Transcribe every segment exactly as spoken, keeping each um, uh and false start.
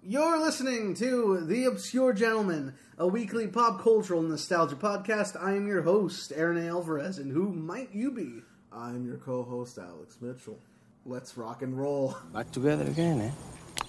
You're listening to The Obscure Gentleman, a weekly pop cultural nostalgia podcast. I am your host, Aaron A. Alvarez, and who might you be? I'm your co-host, Alex Mitchell. Let's rock and roll. Back together again, eh?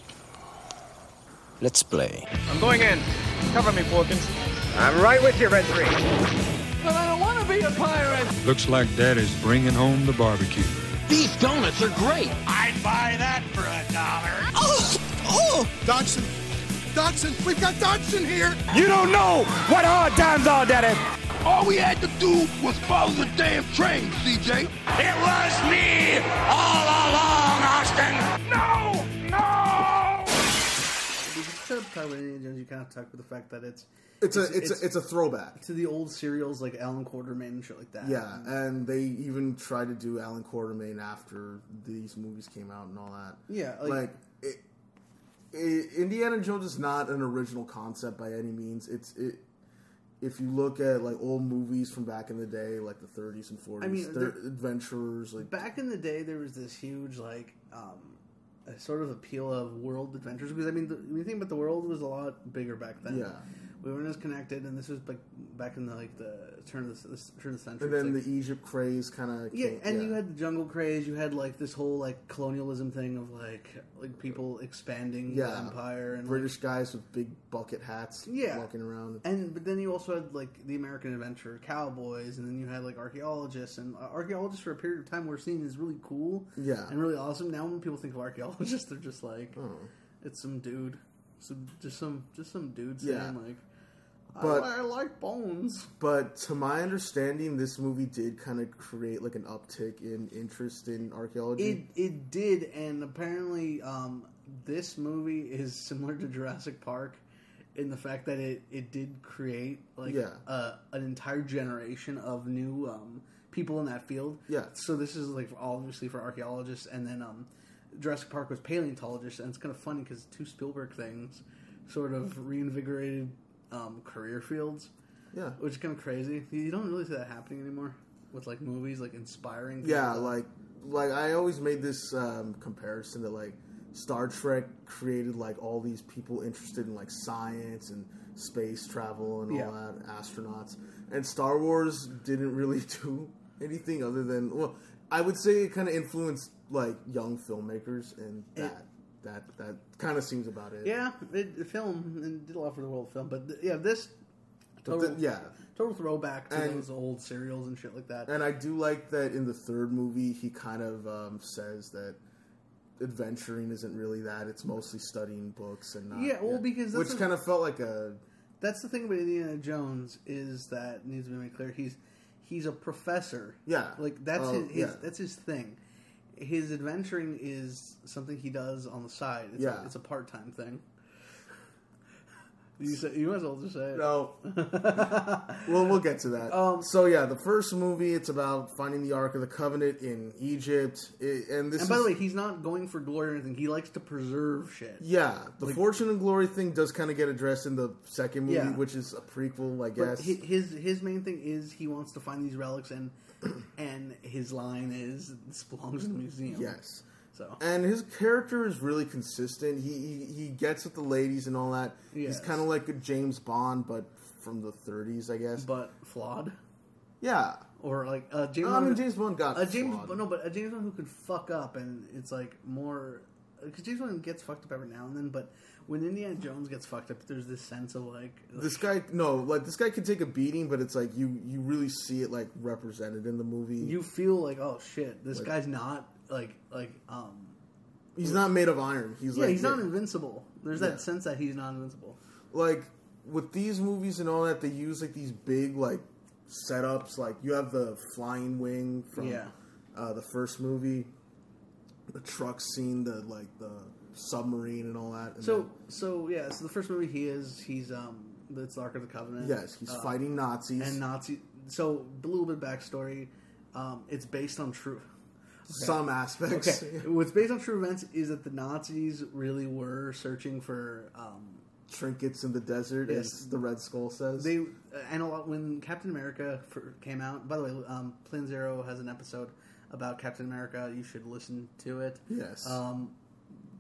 Let's play. I'm going in. Cover me, Porkins. I'm right with you, Red three. But I don't want to be a pirate. Looks like Daddy's bringing home the barbecue. These donuts are great. I'd buy that for a dollar. Oh! Oh! Dodgson! Dodgson! We've got Dodgson here! You don't know what hard times are, Daddy. All we had to do was follow the damn train, C J. It was me all along, Austin. No! No! Instead of talking about Indiana Jones, you kind of talk about the fact that it's It's a it's, it's a, it's a throwback to the old serials like Alan Quartermain and shit like that. Yeah, and they even tried to do Alan Quartermain after these movies came out and all that. Yeah, like, like it, it, Indiana Jones is not an original concept by any means. It's it. If you look at like old movies from back in the day, like the thirties and forties, I mean, they're adventurers. Like back in the day, there was this huge like um, a sort of appeal of world adventures because I mean, the, when you think about the world, it was a lot bigger back then. Yeah. We weren't as connected, and this was like back in the like the turn of the, the turn of the century. And then like, the Egypt craze kind of yeah, and yeah. you had the jungle craze. You had like this whole like colonialism thing of like like people expanding yeah. the empire and British like, guys with big bucket hats, yeah. walking around. And but then you also had like the American adventure cowboys, and then you had like archaeologists, and uh, archaeologists for a period of time were seen as really cool, yeah, and really awesome. Now when people think of archaeologists, they're just like, oh. it's some dude, some just some just some dude saying yeah. like. But, I, I like bones. But to my understanding, this movie did kind of create like an uptick in interest in archaeology. It it did, and apparently um, this movie is similar to Jurassic Park in the fact that it, it did create like yeah. a, an entire generation of new um, people in that field. Yeah. So this is like obviously for archaeologists, and then um, Jurassic Park was paleontologists, and it's kind of funny because two Spielberg things sort of reinvigorated Um, career fields, yeah, which is kind of crazy. You don't really see that happening anymore with like movies, like inspiring. Yeah, people. like like I always made this um, comparison that like Star Trek created like all these people interested in like science and space travel and all yeah. that, astronauts, and Star Wars didn't really do anything other than well, I would say it kind of influenced like young filmmakers, and that. It, That that kind of seems about it. Yeah, it, it film and did a lot for the world of film, but th- yeah, this total, the, yeah, total throwback to and, those old serials and shit like that. And I do like that in the third movie, he kind of um, says that adventuring isn't really that; it's mostly studying books and not. Yeah, well, yeah, because that's which a, kind of felt like a. That's the thing about Indiana Jones is that it needs to be made clear he's he's a professor. Yeah, like that's uh, his, his yeah. that's his thing. His adventuring is something he does on the side. It's yeah. a, it's a part-time thing. You say, you might as well just say it. No. well, we'll get to that. Um, so, yeah, the first movie, it's about finding the Ark of the Covenant in Egypt. It, and this and by is, the way, he's not going for glory or anything. He likes to preserve shit. Yeah. The like, Fortune and Glory thing does kind of get addressed in the second movie, yeah. which is a prequel, I guess. But his his main thing is he wants to find these relics, and and his line is, this belongs in the museum. Yes. So. And his character is really consistent. He he, he gets with the ladies and all that. Yes. He's kind of like a James Bond, but from the thirties, I guess. But flawed. Yeah. Or like uh, James. No, Bond, I mean James Bond got a James. flawed. No, but a James Bond who could fuck up, and it's like more because James Bond gets fucked up every now and then. But when Indiana Jones gets fucked up, there's this sense of like, like this guy. No, like this guy could take a beating, but it's like you you really see it like represented in the movie. You feel like, oh shit, this like, guy's not like like um. He's not made of iron. He's yeah, like, he's not invincible. There's yeah. that sense that he's not invincible. Like with these movies and all that, they use like these big like setups. Like you have the flying wing from yeah. uh, the first movie, the truck scene, the like the submarine and all that. And so then, so yeah, so the first movie he is he's um it's the Ark of the Covenant. Yes, he's uh, fighting Nazis and Nazi. So a little bit of backstory. Um, it's based on true. Okay. Some aspects. Okay. What's based on true events is that the Nazis really were searching for um, trinkets in the desert, yes. as the Red Skull says. They and a lot when Captain America for, came out. By the way, um, Plan Zero has an episode about Captain America. You should listen to it. Yes. Um,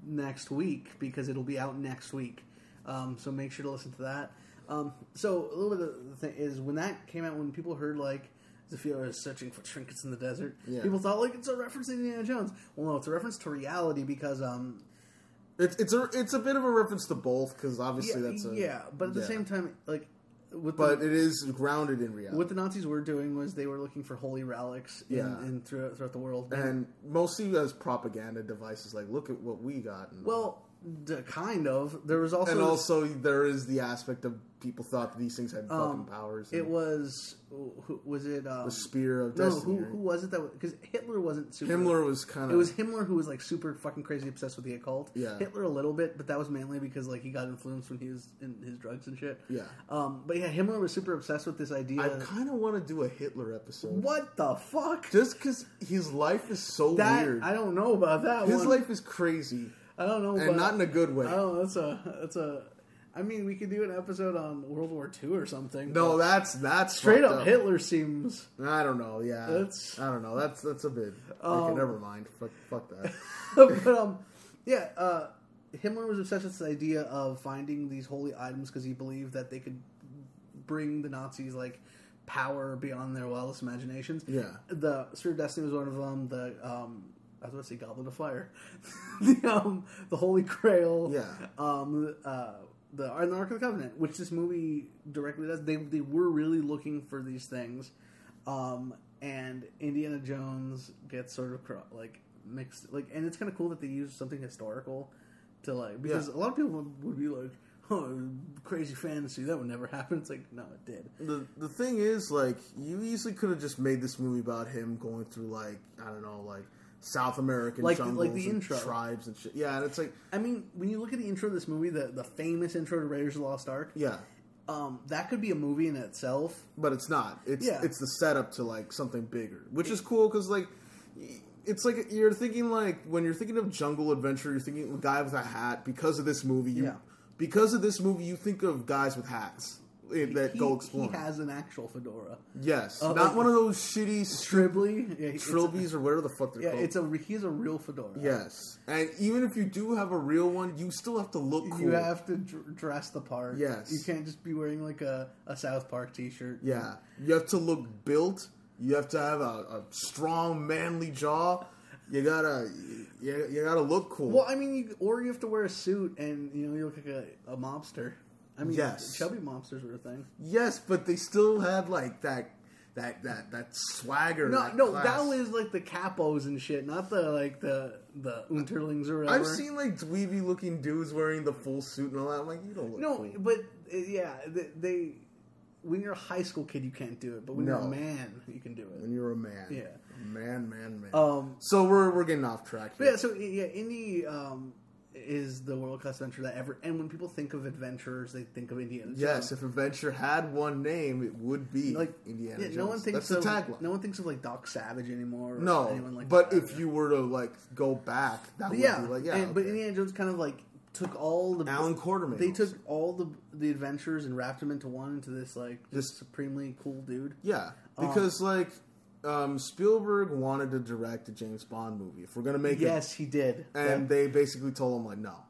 next week because it'll be out next week. Um, so make sure to listen to that. Um, so a little bit of the thing is when that came out, when people heard like Zafiro is searching for trinkets in the desert, Yeah. people thought like it's a reference to Indiana Jones. Well, no, it's a reference to reality because um, It's it's a it's a bit of a reference to both because obviously yeah, that's a yeah, but at the yeah. same time, like with But the, it is grounded in reality. what the Nazis were doing was they were looking for holy relics in, Yeah. in throughout, throughout the world. and mostly as propaganda devices, like look at what we got. And, Well, d- kind of. There was also and also there is the aspect of people thought these things had fucking um, powers. It and was who, was it um, the spear of no destiny. who right? who was it that because Hitler wasn't super. Himmler was kind of It was Himmler who was like super fucking crazy obsessed with the occult. Yeah. Hitler a little bit, but that was mainly because like he got influenced when he was in his drugs and shit. Yeah. Um, but yeah, Himmler was super obsessed with this idea. I kind of want to do a Hitler episode. What the fuck? Just because his life is so That weird. I don't know about that His one. life is crazy, I don't know, and about, not in a good way. I don't know. That's a that's a. I mean, we could do an episode on World War Two or something. No, but that's that's straight fucked up Hitler seems. I don't know. Yeah, That's- I don't know. That's that's a bit. Um, okay, never mind. Fuck, fuck that. but um, yeah, uh, Himmler was obsessed with this idea of finding these holy items because he believed that they could bring the Nazis like power beyond their wildest imaginations. Yeah. The Spear of Destiny was one of them. The um, I was going to say Goblet of Fire, the um, the Holy Grail. Yeah. Um, uh, the and the Ark of the Covenant, which this movie directly does. They they were really looking for these things, um, and Indiana Jones gets sort of cro- like mixed like, and it's kind of cool that they use something historical to like because Yeah. a lot of people would, would be like, oh, crazy fantasy that would never happen. It's like no, it did. the The thing is, like, you easily could have just made this movie about him going through, like, I don't know, like South American Like the- jungles like the and intro. tribes and shit. Yeah, and it's like, I mean, when you look at the intro of this movie, the the famous intro to Raiders of the Lost Ark, yeah, um, that could be a movie in itself. but it's not. It's Yeah. it's the setup to like something bigger, which is cool because like. It's like you're thinking like when you're thinking of jungle adventure, you're thinking of a guy with a hat. Because of this movie, you Yeah. because of this movie, you think of guys with hats eh, that he, go exploring. He has an actual fedora. yes, Uh, not like- one of those shitty Tribly, yeah, it's a- trilbies or whatever the fuck they're Yeah, called. it's a he has a real fedora. yes, and even if you do have a real one, you still have to look cool. You have to dr- dress the part. Yes. You can't just be wearing like a, a South Park t-shirt. Yeah, you have to look built. You have to have a, a strong, manly jaw. You gotta, you, you gotta look cool. Well, I mean, you, or you have to wear a suit and, you know, you look like a, a mobster. I mean, Yes. chubby mobsters were a thing. Yes, but they still had like that, that, that, that swagger. No, that no, class. that was like the capos and shit, not the, like, the the unterlings or whatever. I've seen like dweeby looking dudes wearing the full suit and all that. I'm like, you don't look No, cool. but, uh, yeah, they, they... When you're a high school kid, you can't do it. But when you're a No. man, you can do it. When you're a man, Yeah. man, man, man. Um, so we're we're getting off track But here. yeah, so yeah, Indy um, is the world class adventure that ever. And when people think of adventurers, they think of Indiana Jones. Yes, if Adventure had one name, it would be like Indiana yeah, Jones. no one thinks That's the of tagline. no one thinks of like Doc Savage anymore. Or No, anyone like but that. if you were to like go back, that would yeah, be like yeah. and, but okay. Indiana Jones kind of like took all the Alan Quartermain They also. took all the the adventures and wrapped them into one into this like just Just- supremely cool dude. yeah, because like um, Spielberg wanted to direct a James Bond movie. If we're gonna make Yes, he did. it, and That- they basically told him like no.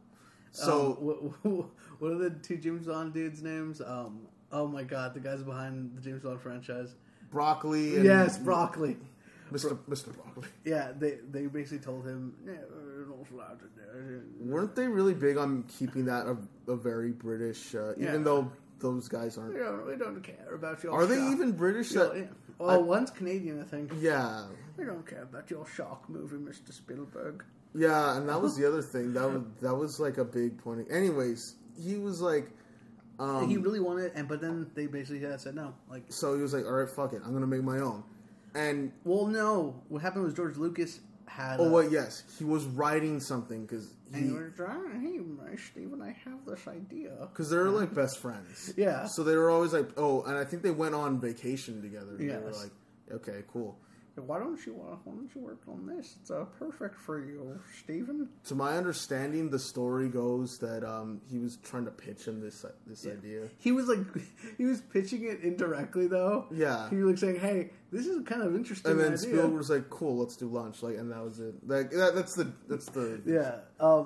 So um, what, what are the two James Bond dudes' names? Um, oh my god, the guys behind the James Bond franchise. broccoli. And Yes, broccoli. Mister Mister Broccoli. Yeah, they they basically told him, yeah, we're not allowed to do it." Weren't they really big on keeping that a, a very British? Uh, Yeah. Even though those guys aren't. We don't, we don't care about your Are they shark. even British? Your- That- yeah. Oh, I- one's Canadian, I think. yeah. We don't care about your shark movie, Mister Spielberg. Yeah, and that was the other thing. That was that was like a big point. Anyways, he was like, um, he really wanted, and but then they basically uh, said no. Like, so he was like, all right, fuck it, I'm gonna make my own. And well, no. What happened was George Lucas had. oh, uh, wait, yes, he was writing something because And he you were trying, hey, my Steven, I have this idea. because they're like best friends. Yeah. So they were always like, oh, and I think they went on vacation together. And They were Yes. like, okay, cool. Why don't you uh, Why don't you work on this? It's uh, perfect for you, Steven. To my understanding, the story goes that um, he was trying to pitch him this this idea. He was like, he was pitching it indirectly though. Yeah. He was like saying, "Hey, this is kind of interesting." And then idea. Spielberg was like, "Cool, let's do lunch." Like, and that was it. Like that, that's the that's the Yeah. Um,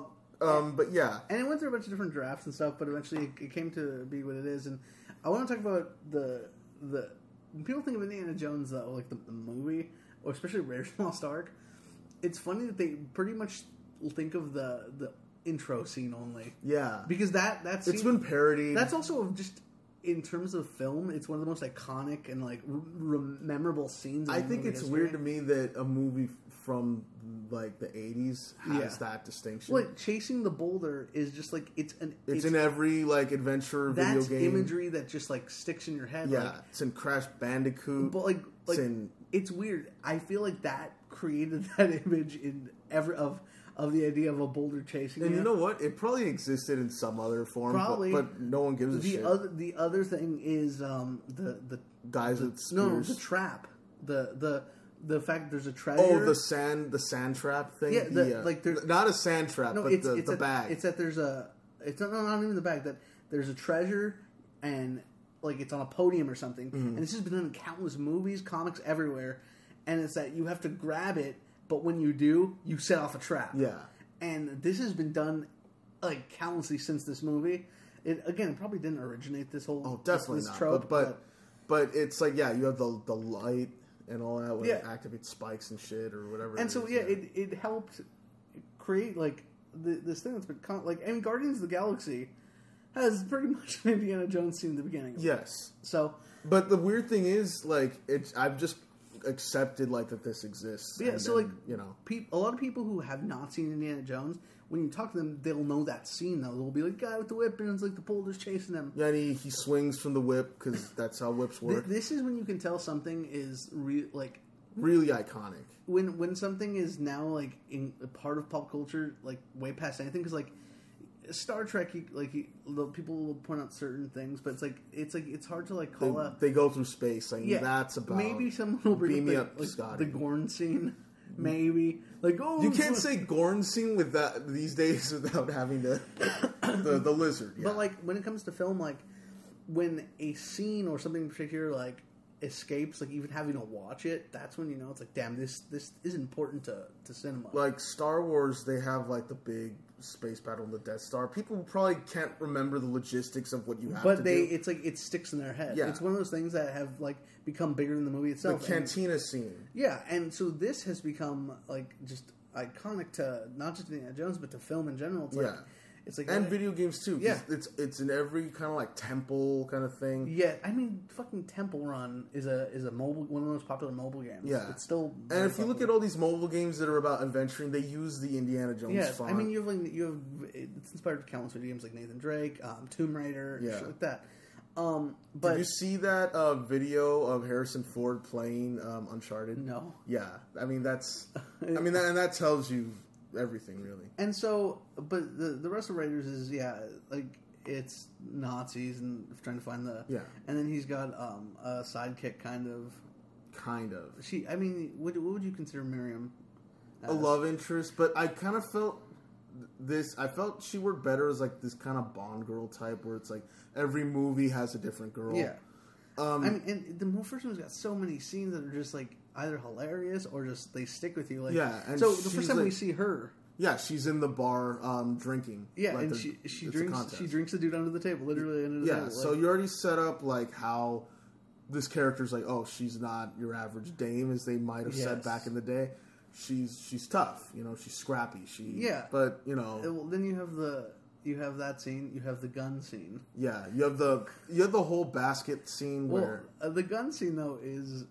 Um, but yeah, and it went through a bunch of different drafts and stuff, but eventually it, it came to be what it is. And I want to talk about the the when people think of Indiana Jones though, like the, the movie, or especially Raiders of the Lost Ark. It's funny that they pretty much think of the the intro scene only. Yeah, because that that's it's been parodied. That's also just in terms of film, it's one of the most iconic and like re- memorable scenes. In I think it's history. weird to me that a movie from like the eighties has Yeah. that distinction. Like chasing the boulder is just like it's an it's, it's in every like adventure video that's game. imagery that just like sticks in your head. Yeah, like, it's in Crash Bandicoot. but like like it's, in, it's weird. I feel like that created that image in every of of the idea of a boulder chasing. and you. you know what? It probably existed in some other form, Probably, but, but no one gives a the shit. other the other thing is um the the Guys the, with no spears. the trap the the the fact that there's a treasure. Oh, the sand, the sand trap thing. Yeah, the- the, uh, like there's- not a sand trap, No, but it's the, it's the that, bag. It's that there's a it's not, no, not even the bag, that there's a treasure and like it's on a podium or something, Mm-hmm. and this has been done in countless movies, comics, everywhere, and it's that you have to grab it, but when you do, you set off a trap. Yeah. And this has been done like countlessly since this movie. It again, it probably didn't originate this whole Oh, definitely this not. trope, but, but but it's like yeah, you have the the light and all that when Yeah. it activates spikes and shit or whatever. and it so is, yeah, it it helped create like the, this thing that's been con- like I mean, Guardians of the Galaxy has pretty much an Indiana Jones scene at the beginning. yes. So But the weird thing is, like, it's I've just accepted like that this exists. yeah, and so then, like you know, peop a lot of people who have not seen Indiana Jones, when you talk to them, they'll know that scene though. They'll be like, "Guy with the whip," and it's like the boulder's chasing them. yeah, and he, he swings from the whip because that's how whips Th- work. this is when you can tell something is re- like Really iconic. when when something is now like in a part of pop culture, like way past anything. Because like Star Trek, you, like you, the people will point out certain things, but it's like it's like it's hard to like They, call out. they go through space, like Yeah, that's about. maybe someone will bring Beam me up, up, the, like, Scotty. the Gorn scene. Maybe like oh You it's can't like- say Gorn scene with that these days without having the the, the lizard. Yeah. But like when it comes to film, like when a scene or something in particular like escapes, like even having to watch it, that's when you know it's like, damn, this this is important to, to cinema. like Star Wars, they have like the big space battle in the Death Star. People probably can't remember the logistics of what you have to but they, do. it's like it sticks in their head. Yeah. It's one of those things that have like become bigger than the movie The itself. And- cantina scene. yeah, and so this has become like just iconic to not just Indiana Jones, but to film in general. It's like, Yeah. it's like And uh, video games too. 'cause Yeah. it's it's in every kind of like temple kind of thing. Yeah, I mean, fucking Temple Run is a is a mobile one of the most popular mobile games. Yeah. It's still And very if you look popular. at all these mobile games that are about adventuring, they use the Indiana Jones Yeah, font. I mean, you have like you have it's inspired countless video games like Nathan Drake, um, Tomb Raider, Yeah. shit like that. Um, but Did you see that uh, video of Harrison Ford playing um, Uncharted? no, Yeah, I mean that's, I mean that, and that tells you everything really. and so but the the rest of Raiders is yeah like it's Nazis and trying to find the Yeah. and then he's got um, a sidekick kind of. Kind of She, I mean, what, what would you consider Miriam? a love interest, but I kind of felt this. I felt she worked better as like this kind of Bond girl type, where it's like every movie has a different girl. Yeah. Um, I mean, and the first one's got so many scenes that are just like either hilarious or just they stick with you. Like, Yeah, and so the she's first time we like- see her, yeah, she's in the bar um, drinking. yeah, Like and the- she she it's a drinks contest. she drinks the dude under the table, literally under the Yeah, table. so like- you already set up like how this character's like, oh, she's not your average dame as they might have said Yes. back in the day. She's she's tough, you know. She's scrappy. She Yeah. but you know, Uh, well, then you have the you have that scene, you have the gun scene. yeah. You have the you have the whole basket scene Well, where uh, the gun scene though is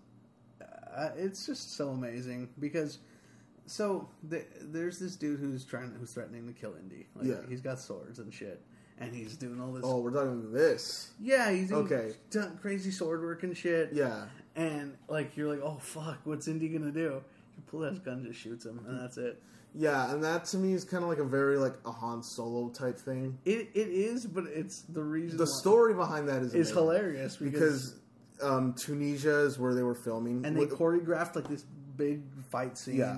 uh, it's just so amazing because so the, there's this dude who's trying who's threatening to kill Indy. Like, Yeah. he's got swords and shit, and he's doing all this. oh, we're talking this. Yeah, he's doing Okay. done crazy sword work and shit. Yeah, And like you're like, oh fuck, what's Indy gonna do? You pull out his gun, just shoots him, and that's it. yeah, and that to me is kind of like a very like a Han Solo type thing. It it is, but it's the reason The why- story behind that is is amazing. hilarious because, because um, Tunisia is where they were filming, and they With- choreographed like this big fight scene. Yeah.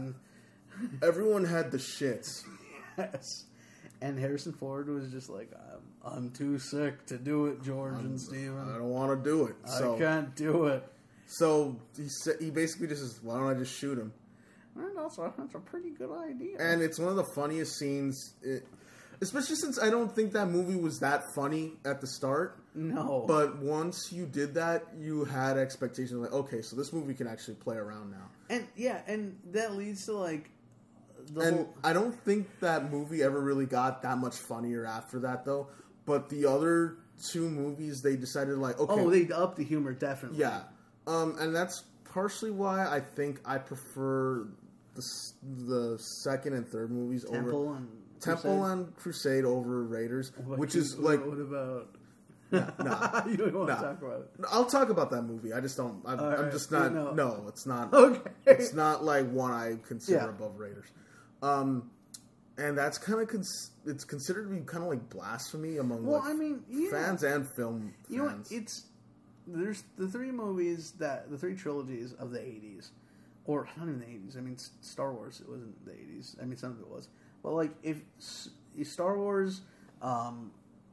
everyone had the shits. Yes. And Harrison Ford was just like, I'm, I'm too sick to do it, George and Steven. I don't want to do it. So I can't do it. So he said he basically just says, "Why don't I just shoot him?" And that's a, that's a pretty good idea. And it's one of the funniest scenes. It, Especially since I don't think that movie was that funny at the start. No. But once you did that, you had expectations like, okay, so this movie can actually play around now. And yeah, and that leads to like the And whole... I don't think that movie ever really got that much funnier after that, though. But the other two movies, they decided like, okay, Oh, they upped the humor definitely. yeah, um, and that's partially why I think I prefer the s- the second and third movies Temple over and Temple Crusade. and Crusade over Raiders, What which you- is like, what about? nah, You don't want nah. to talk about it. I'll talk about that movie. I just don't. I'm, All I'm right. just not. No. No, it's not. Okay. It's not like one I consider Yeah. above Raiders. Um, and that's kind of cons- it's considered to be kind of like blasphemy among Well, like, I mean, you know- fans and film You know what? fans. It's there's the three movies that the three trilogies of the eighties, or not even the eighties. I mean, S- Star Wars. It wasn't the eighties. I mean, some of it was. But like, if, S- if Star Wars, um,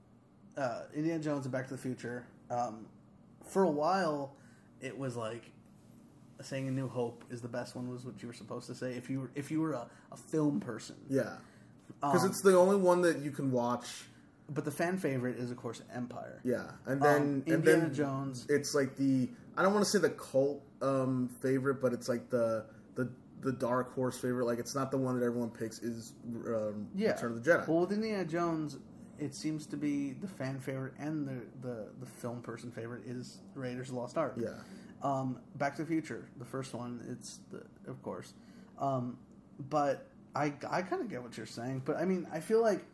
uh, Indiana Jones, and Back to the Future, um, for a while, it was like saying A New Hope is the best one. Was what you were supposed to say if you were if you were a, a film person. yeah, because Um, it's the only one that you can watch. But the fan favorite is of course Empire. Yeah, and then Um, and Indiana then Jones. It's like the I don't want to say the cult um, favorite, but it's like the the the dark horse favorite. Like it's not the one that everyone picks. Is um, Yeah. Return of the Jedi? Well, with Indiana Jones, it seems to be the fan favorite and the, the, the film person favorite is Raiders of the Lost Ark. Yeah. Um, Back to the Future, the first one, it's the, of course. Um, but I, I kind of get what you're saying. But I mean, I feel like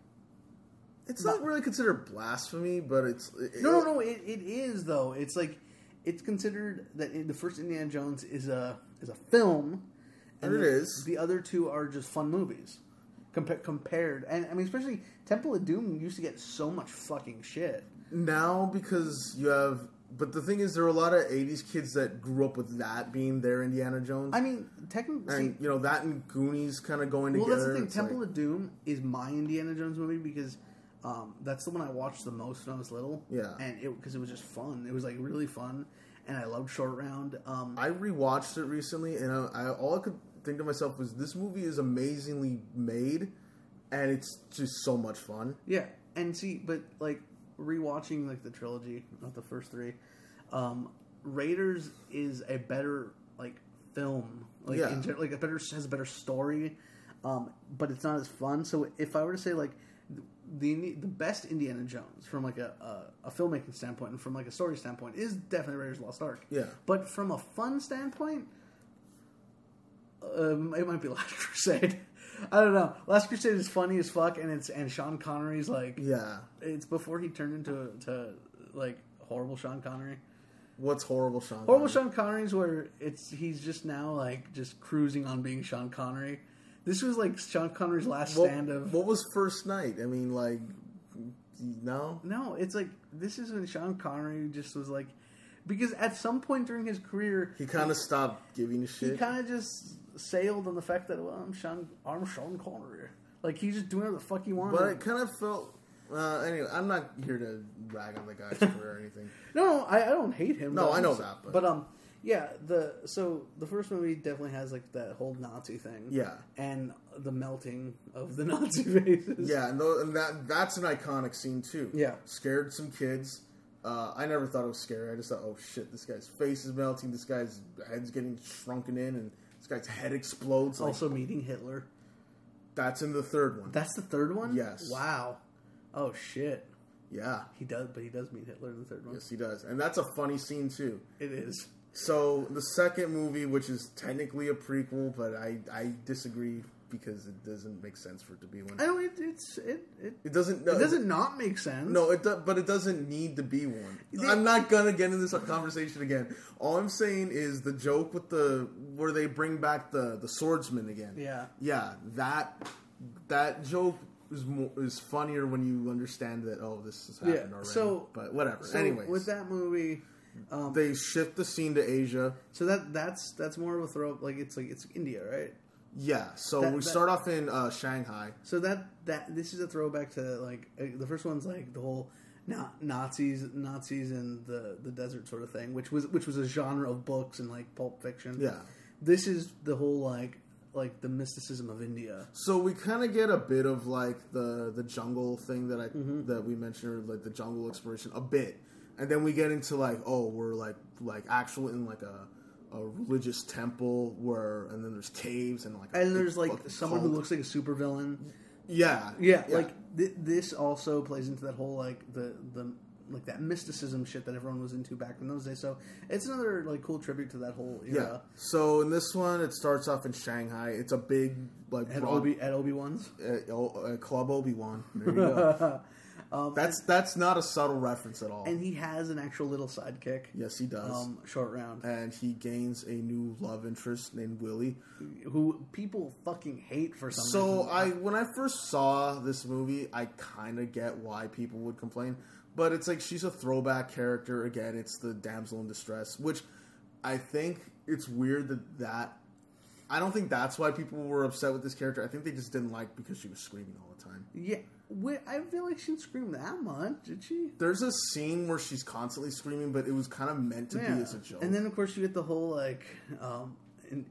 It's not really considered blasphemy, but it's it, no, no, no. It, it is though. It's like it's considered that in the first Indiana Jones is a is a film, And it the, is. The other two are just fun movies. Compa- compared, and I mean, especially Temple of Doom used to get so much fucking shit. now because you have. But the thing is, there are a lot of eighties kids that grew up with that being their Indiana Jones. I mean, technically, and you know that and Goonies kind of going well, together. that's the thing. It's Temple like- of Doom is my Indiana Jones movie because um, that's the one I watched the most when I was little. Yeah. and it because it was just fun. It was like really fun, and I loved Short Round. Um, I rewatched it recently, and I, I all I could think to myself was, this movie is amazingly made, and it's just so much fun. Yeah, and see, but like rewatching like the trilogy, not the first three, um, Raiders is a better like film, like Yeah. in gen- like a better has a better story, um, but it's not as fun. So if I were to say like the the best Indiana Jones from like a, a a filmmaking standpoint and from like a story standpoint is definitely Raiders of the Lost Ark. Yeah. but from a fun standpoint, um, it might be Last Crusade. I don't know. Last Crusade is funny as fuck, and it's and Sean Connery's like Yeah. it's before he turned into to like horrible Sean Connery. What's horrible, Sean? Horrible Connery? Sean Connery's where it's he's just now like just cruising on being Sean Connery. This was like Sean Connery's last What, stand of what was First Night? I mean, like, no. no. It's like this is when Sean Connery just was like because at some point during his career He kind of stopped giving a he shit. kind of just sailed on the fact that well I'm Sean I'm Sean Connery. Like he's just doing whatever the fuck he wanted. But it kind of felt. Uh, anyway, I'm not here to rag on the guy's career or anything. No, no, I, I don't hate him. No, but I know I'm- that, but- But um, yeah, the so the first movie definitely has like that whole Nazi thing. Yeah. and the melting of the Nazi faces. Yeah, and, tho- and that that's an iconic scene too. Yeah. Scared some kids. Uh, I never thought it was scary. I just thought, oh shit, this guy's face is melting. This guy's head's getting shrunken in, and this guy's head explodes. Like, Also meeting Hitler. that's in the third one. That's the third one. Yes. Wow. Oh shit. Yeah. He does, but he does meet Hitler in the third one. Yes, he does, and that's a funny scene too. It is. So the second movie, which is technically a prequel, but I, I disagree because it doesn't make sense for it to be one. I know it. It's it. It, It doesn't. it doesn't not make sense. No, it do, but it doesn't need to be one. They- I'm not gonna get into this conversation again. All I'm saying is the joke with the where they bring back the the swordsman again. Yeah. yeah. That that joke is more, is funnier when you understand that. Oh, this has happened Yeah. already. So, but whatever. So Anyways, with that movie, um, they shift the scene to Asia. so that that's that's more of a throw up. Like it's like it's India, right? Yeah. So That- we that- start off in uh, Shanghai. So that that this is a throwback to like uh, the first one's like the whole na- Nazis Nazis in the the desert sort of thing, which was which was a genre of books and like Pulp Fiction. Yeah. This is the whole like like the mysticism of India. So we kind of get a bit of like the the jungle thing that I Mm-hmm. that we mentioned, or like the jungle exploration, a bit, and then we get into like, oh, we're like like actual in like a a religious temple where, and then there's caves and like, a And big there's like fucking someone cult. who looks like a supervillain. yeah, Yeah, like th- this also plays into that whole like the the like that mysticism shit that everyone was into back in those days. So it's another like cool tribute to that whole yeah. era. So in this one, it starts off in Shanghai. It's a big like At broad- Obi at Obi Wan's. uh, uh, Club Obi-Wan. There you go. Um, that's that's not a subtle reference at all. and he has an actual little sidekick. Yes, he does. Um, short round, and he gains a new love interest named Willie. who people fucking hate for some So reason. I, when I first saw this movie, I kind of get why people would complain, but it's like she's a throwback character again. It's the damsel in distress, which I think it's weird that that. I don't think that's why people were upset with this character. I think they just didn't like because she was screaming all the time. yeah, wait, I feel like she didn't scream that much, did she? There's a scene where she's constantly screaming, but it was kind of meant to Yeah. be as a joke. And then of course you get the whole like, um, in,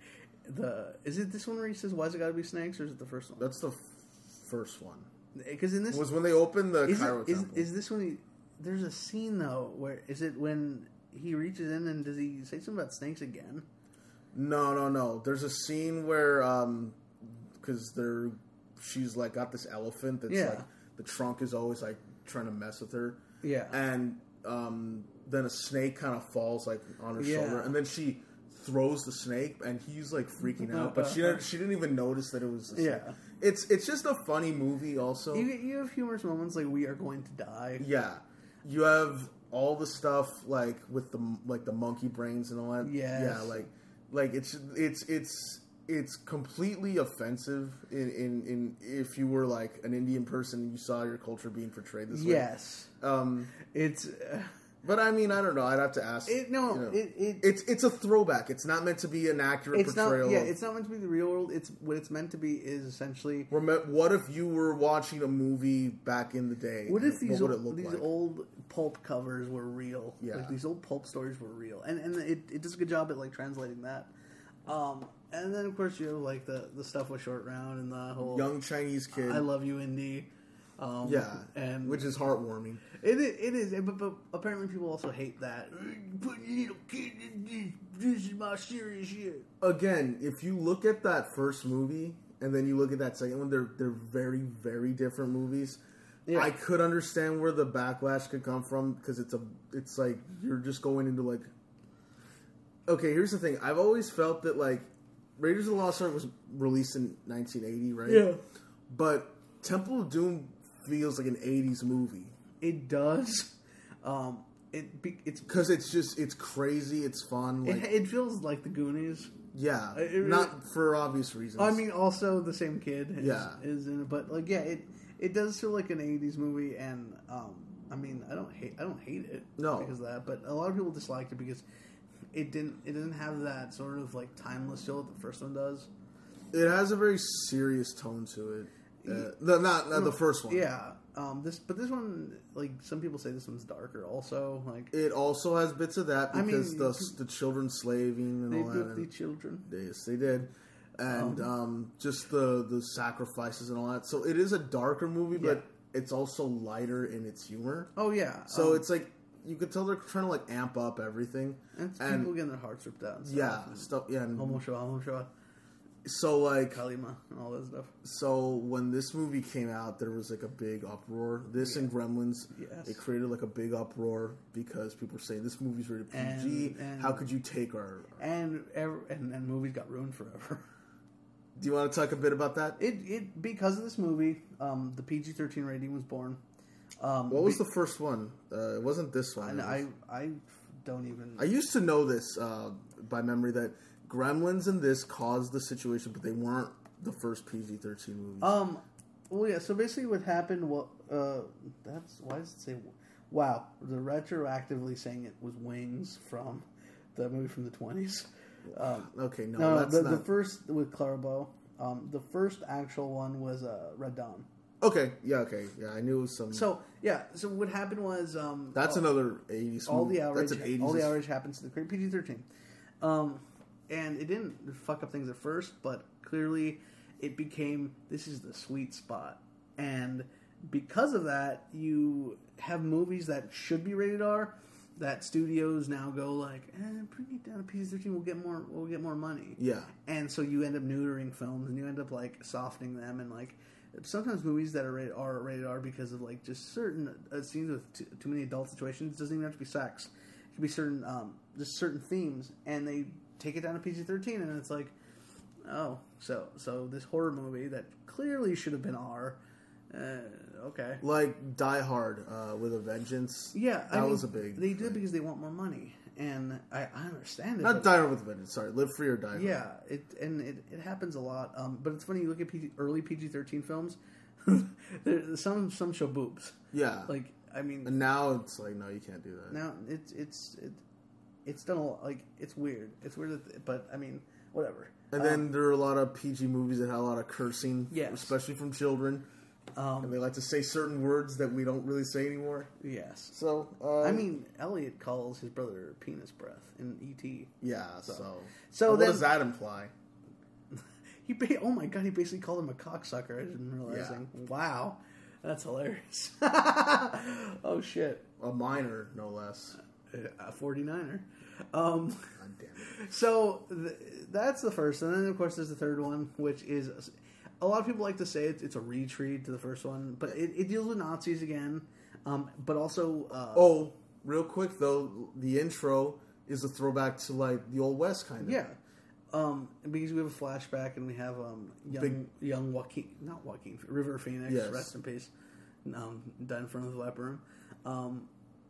the is it this one where he says, "Why's it got to be snakes?" Or is it the first one? That's the f- first one. Because in this Was when they opened the is, Cairo it, is, temple. is this when he? There's a scene though where is it when he reaches in and does he say something about snakes again? No, no, no. There's a scene where, um, because they're, she's like got this elephant that's Yeah. like the trunk is always like trying to mess with her. Yeah. And um, then a snake kind of falls like on her Yeah. shoulder, and then she throws the snake, and he's like freaking out, but she didn't, she didn't even notice that it was. A snake. Yeah. It's it's just a funny movie. Also, You you have humorous moments like "We are going to die." yeah, you have all the stuff like with the like the monkey brains and all that. Yes. Yeah, like like it's it's it's it's completely offensive in, in, in if you were like an Indian person and you saw your culture being portrayed this way. Yes, Um, it's uh, but I mean, I don't know. I'd have to ask. it. No, you know. it, it it's it's a throwback. It's not meant to be an accurate it's not. portrayal. Yeah, of- it's not meant to be the real world. It's what it's meant to be is essentially. Reme- What if you were watching a movie back in the day? What if these would old, it look these like? old pulp covers were real? Yeah. Like these old pulp stories were real, and and it, it does a good job at like translating that. Um, and then of course you have like the, the stuff with Short Round and the whole Young Chinese kid? I love you, Indy. Um, Yeah, and which is heartwarming. it is, it is, but, but apparently people also hate that. Put a little kid in this. This is my serious shit. Again, if you look at that first movie and then you look at that second one, they're they're very very different movies. Yeah. I could understand where the backlash could come from because it's a it's like you're just going into like. Okay, here's the thing. I've always felt that like Raiders of the Lost Ark was released in nineteen eighty, right? Yeah. But Temple of Doom feels like an eighties movie. It does. Um, it be- it's Because it's just, it's crazy, it's fun. Like, it, it feels like the Goonies. yeah, it really- not for obvious reasons. I mean, also the same kid is, Yeah. is in it, but like, yeah, it it does feel like an eighties movie, and um, I mean, I don't hate I don't hate it No. because of that, but a lot of people disliked it because it didn't it doesn't have that sort of like timeless feel that the first one does. It has a very serious tone to it. Uh, the, not not the first one. Yeah, um, this but this one, like some people say, this one's darker. Also, like It also has bits of that I mean, because the the children slaving and they all that. built the and- children. Yes, they did. And um, just the the sacrifices and all that. So it is a darker movie, but Yeah. it's also lighter in its humor. Oh yeah, So um, it's like you could tell they're trying to like amp up everything. and it's and- people getting their hearts ripped out. And stuff. Yeah, stuff. Yeah, and Homo Shoah, Homo Shoah, so like Kalima, and all that stuff. So when this movie came out, there was like a big uproar. This and Gremlins, Yes. it created like a big uproar because people were saying this movie's rated P G. And- and- How could you take our? And ever, and, and movies got ruined forever. Do you want to talk a bit about that? It it because of this movie, um, the P G thirteen rating was born. Um, What was be- the first one? Uh, it wasn't this one. And It I was- I don't even. I used to know this uh, by memory that Gremlins and this caused the situation, but they weren't the first P G thirteen movies. um. Well, yeah. So basically, what happened? What uh, that's why does it say? Wow, they're retroactively saying it was Wings from the movie from the twenties. Um, okay, no, no, that's the, not. the first with Clara Bow. Um, the first actual one was uh, Red Dawn. Okay, yeah, okay, yeah, I knew it was some. So yeah, so what happened was um, that's all, another eighties. all movie. the outrage. That's an eighties. All the outrage happens to the P G thirteen. Um, and it didn't fuck up things at first, but clearly it became, this is the sweet spot. And because of that, you have movies that should be rated R, that studios now go like, eh, bring it down to P G thirteen, we'll get more, we'll get more money. Yeah. And so you end up neutering films, and you end up like softening them, and like sometimes movies that are rated R are rated R because of like just certain uh, scenes with too, too many adult situations. It doesn't even have to be sex. It could be certain, um, just certain themes, and they take it down to P G thirteen, and it's like, oh, so so this horror movie that clearly should have been R. Uh, okay. Like Die Hard uh, with a Vengeance. Yeah, that I mean, was a big. They do it thing. because they want more money, and I, I understand it. Not but, Die Hard with a Vengeance. Sorry, Live Free or Die Hard. Yeah, it and it, it happens a lot. Um, but it's funny, you look at P G, early P G thirteen films. there, some some show boobs. Yeah. Like I mean, and now it's like, no, you can't do that. now it's it's it, it's done a lot. Like it's weird. It's weird, that, but I mean, whatever. And um, then there are a lot of P G movies that have a lot of cursing, Yes. especially from children. Um, and they like to say certain words that we don't really say anymore. yes. So, um, I mean, Elliot calls his brother penis breath in E T. yeah. So- So, so what then- does that imply? He ba- oh my god, he basically called him a cocksucker. I didn't realize. Yeah. Wow, that's hilarious. Oh shit, A minor, no less. a forty-niner. Um, God damn it. so th- that's the first, and then of course there's the third one, which is a lot of people like to say it, it's a retread to the first one, but it, it deals with Nazis again, um, but also uh, Oh, real quick though, the intro is a throwback to like the Old West kind of. yeah. Um, because we have a flashback and we have um, young Big- young Joaquin, not Joaquin, River Phoenix, Yes. rest in peace, um, died in front of the Viper Room. Um,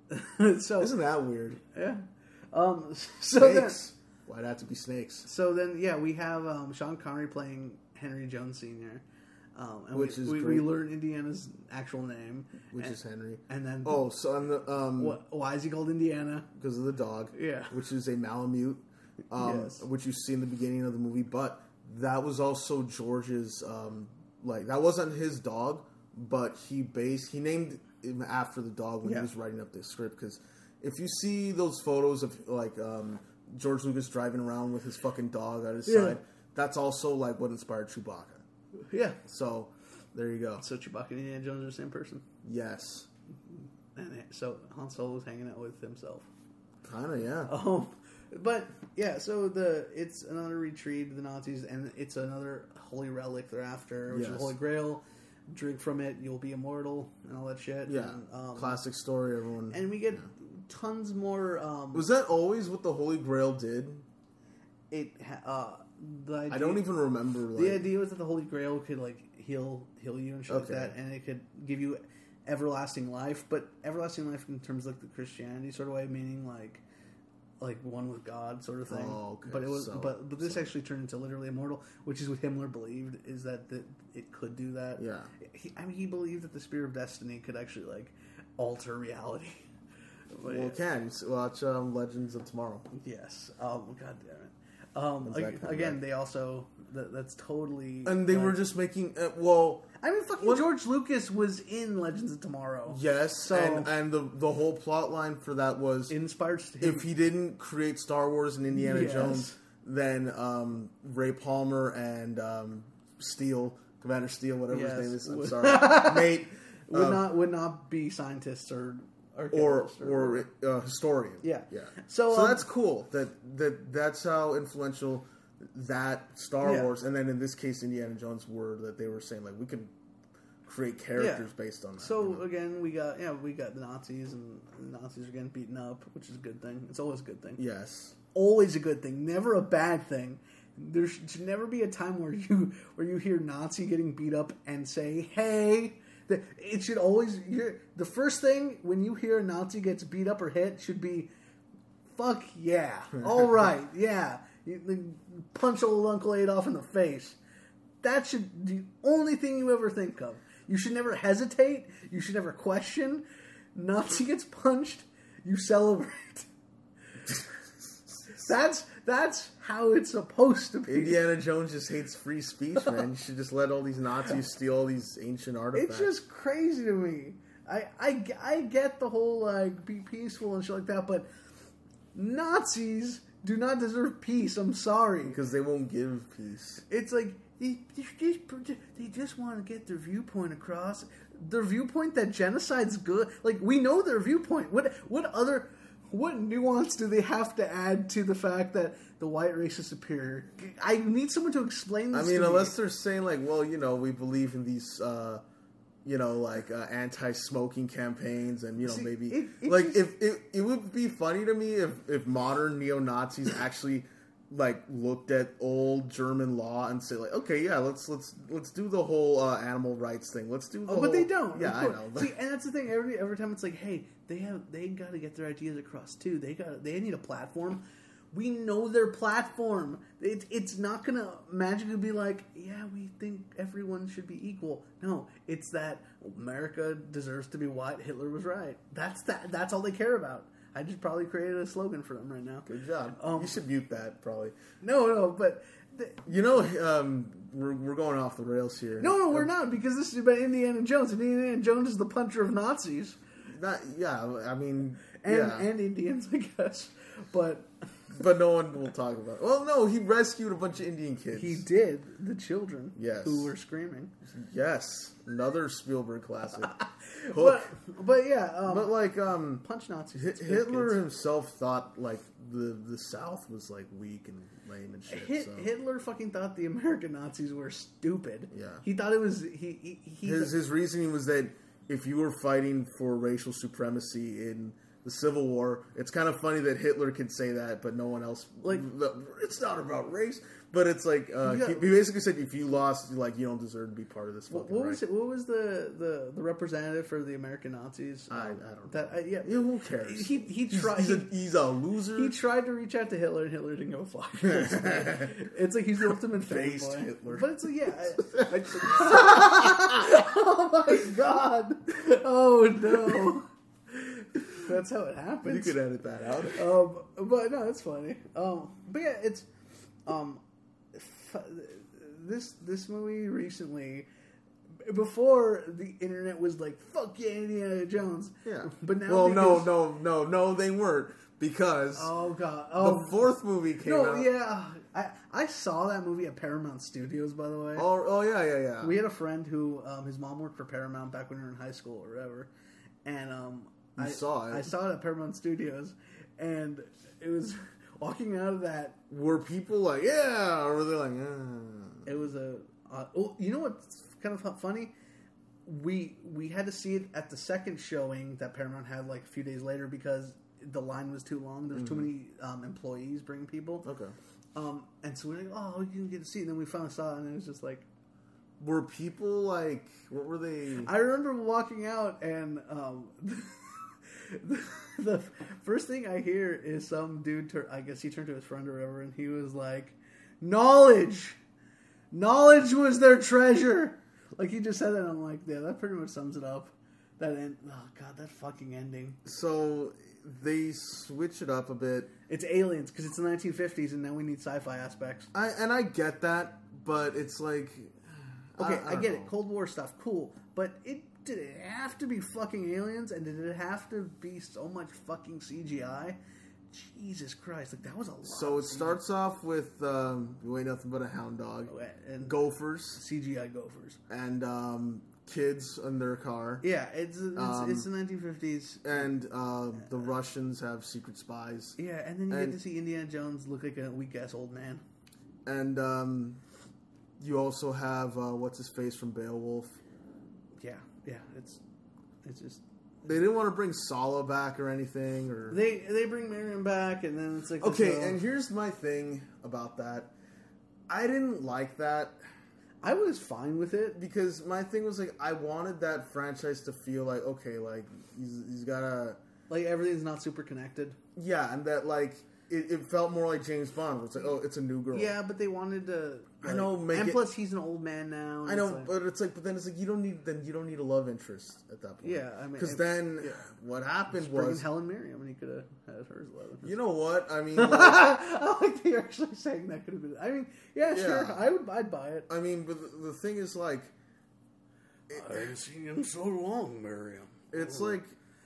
so Isn't that weird? yeah. Um, so then, Snakes. Why'd it have to be snakes? so then, yeah, we have um, Sean Connery playing Henry Jones Senior, um, and Which we, is we, we great. learn Indiana's actual name, Which and, is Henry. and then Oh, so on the um, what, why is he called Indiana? because of the dog. Yeah. Which is a Malamute. Um, Yes. which you see in the beginning of the movie, but that was also George's. Um, like that wasn't his dog, but he based he named him after the dog when Yeah. he was writing up the script. Because if you see those photos of like um, George Lucas driving around with his fucking dog at his Yeah. side, that's also like what inspired Chewbacca. Yeah. So there you go. So Chewbacca and Indiana Jones are the same person, Yes, and so Han Solo was hanging out with himself. kind of yeah. Um, but yeah, so the it's another retreat to the Nazis, and it's another holy relic they're after, which is Yes. the Holy Grail. Drink from it, you'll be immortal, and all that shit. Yeah, and, um, classic story. Everyone And we get yeah. tons more. Um, Was that always what the Holy Grail did? it? ha- Uh, the idea, I don't even remember. Like, The idea was that the Holy Grail could like heal heal you and shit Okay. like that, and it could give you everlasting life. But everlasting life in terms of like the Christianity sort of way, meaning like like one with God sort of thing. Oh, okay. But it was So- but but this so- actually turned into literally immortal, which is what Himmler believed, is that the, it could do that. Yeah. He, I mean, he believed that the Spear of Destiny could actually like alter reality. But, Well, it can. So watch um, Legends of Tomorrow. yes. Um. God damn it. Um. When's that ag- coming again, back? they also that, that's totally And they were like- just making uh, well, I mean, fucking What- George Lucas was in Legends of Tomorrow. yes, So- and and the the whole plot line for that was Inspired him. if he didn't create Star Wars and Indiana Yes. Jones, then um, Ray Palmer and um, Steele, Commander Steele, whatever Yes. his name is, I'm Would- sorry, Nate, would um, not would not be scientists or or archaeologists or uh, historian. Yeah. yeah. So, So, um, that's cool. That that that's how influential that Star Yeah. Wars, and then in this case, Indiana Jones were. That they were saying like we can create characters based on that. So you know? again, we got yeah, we got the Nazis, and the Nazis are getting beaten up, which is a good thing. It's always a good thing. yes, Always a good thing. Never a bad thing. There should never be a time where you where you hear Nazi getting beat up and say, "Hey." The- It should always you're, the first thing when you hear a Nazi gets beat up or hit should be, "Fuck yeah, all right, yeah." You, you punch old Uncle Adolf in the face. That should be the only thing you ever think of. You should never hesitate. You should never question. Nazi gets punched, you celebrate. That's that's how it's supposed to be. Indiana Jones just hates free speech, man. You should just let all these Nazis steal all these ancient artifacts. It's just crazy to me. I, I, I get the whole like be peaceful and shit like that, but Nazis do not deserve peace. I'm sorry. Because they won't give peace. It's like, they, they, just, they just want to get their viewpoint across. Their viewpoint that genocide's good. Like, we know their viewpoint. What what other... What nuance do they have to add to the fact that the white race is superior? I need someone to explain this I mean, to unless me. they're saying, like, well, you know, we believe in these, uh, you know, like, uh, anti-smoking campaigns and, you know, See, maybe... it- it like, just- if it, it would be funny to me if, if modern neo-Nazis actually... like looked at old German law and say like, okay, yeah, let's let's let's do the whole uh, animal rights thing. Let's do the Oh, whole... but they don't. Yeah, of I course. know. But... See, and that's the thing. Every every time it's like, hey, they have they got to get their ideas across too. They got they need a platform. We know their platform. It, it's not gonna magically be like, yeah, we think everyone should be equal. No, it's that America deserves to be white. Hitler was right. That's that. That's all they care about. I just probably created a slogan for them right now. Good job. Um, you should mute that, probably. No, no, but the, You know, um, we're we're going off the rails here. no, no, we're Um, not, because this is about Indiana Jones, and Indiana Jones is the puncher of Nazis Not, yeah, I mean, and yeah. and Indians, I guess. But But no one will talk about it. Well, no, he rescued a bunch of Indian kids. he did the children, Yes. who were screaming. Yes. Another Spielberg classic. Hook. But, but yeah, um, But, like, um, punch Nazis. Hi- It's good, Hitler kids. himself thought, like, the, the South was, like, weak and lame and shit. Hit, so. Hitler fucking thought the American Nazis were stupid. Yeah. He thought it was he. he, he His, his reasoning was that if you were fighting for racial supremacy in the Civil War, it's kind of funny that Hitler could say that, but no one else. Like- it's not about race, but it's like uh, Yeah. he, he basically said if you lost, like you don't deserve to be part of this. What, Fucking what right. was it? What was the, the, the representative for the American Nazis? I- Um, I don't that, uh, yeah, Yeah, who cares? He he He's, tried. he's, He, a, he's a loser. he tried to reach out to Hitler, and Hitler didn't give a fuck. It's like he's the ultimate Based fanboy. Hitler. But it's like, yeah. I, oh my god! Oh no! That's how it happens. you could edit that out. Um, but no, it's funny. Um, but yeah, it's um, f- this this movie recently. Before the internet was like, "Fuck yeah, Indiana Jones." Yeah, but now, well, no, because- no, no, no, they weren't because Oh god, the oh fourth movie came no, out. yeah, I I saw that movie at Paramount Studios. By the way, Oh, oh yeah, yeah, yeah. we had a friend who um, his mom worked for Paramount back when we were in high school or whatever, and um, You I saw it. I saw it at Paramount Studios, and it was walking out of that. Were people like, yeah, or were they like, ah? It was a. Uh, oh, you know what's kind of funny? We we had to see it at the second showing that Paramount had like a few days later because the line was too long. There was too many um, employees bringing people. Okay. Um, and so we're like, oh, we can get to see it. And then we finally saw it, and it was just like, Were people like, what were they? I remember walking out, and um, the, the first thing I hear is some dude. Tur- I guess he turned to his friend or whatever, and he was like, "Knowledge, knowledge was their treasure." Like he just said that, and I'm like, yeah, that pretty much sums it up. That end. Oh god, that fucking ending. So they switch it up a bit. It's aliens because it's the nineteen fifties, and now we need sci-fi aspects. I and I get that, but it's like, Okay, I, I, don't get know. it. Cold War stuff, cool. But it did it have to be fucking aliens, and did it have to be so much fucking C G I? Jesus Christ, like that was a lot. So of it starts off with um, you ain't nothing but a hound dog, C G I. and gophers, C G I gophers. and um, kids in their car, Yeah, it's it's, Um, it's the nineteen fifties. and uh, the Russians have secret spies, Yeah, and then you and- get to see Indiana Jones look like a weak ass old man. and um, you also have uh, what's his face from Beowulf. Yeah, yeah, it's it's just They didn't want to bring Sala back or anything, or they they bring Marion back, and then it's like this, okay. uh, And here's my thing about that. I didn't like that. I was fine with it. Because my thing was like I wanted that franchise to feel like okay, like he's he's got a Like everything's not super connected. yeah, and that like it, it felt more like James Bond. Where it's like oh, it's a new girl. Yeah, but they wanted to. I like- know, make and it- plus he's an old man now. and I know, it's like- but it's like but then it's like you don't need then you don't need a love interest at that point. Yeah, I mean, because it- then what happened Just bring in was Helen Mirren, and he could have had hers. you know what I mean. Like, I like that you're actually saying that could have been. I mean, yeah, Yeah. sure, I would. I'd buy it. I mean, but the, the thing is like I haven't seen him so long, Miriam. it's like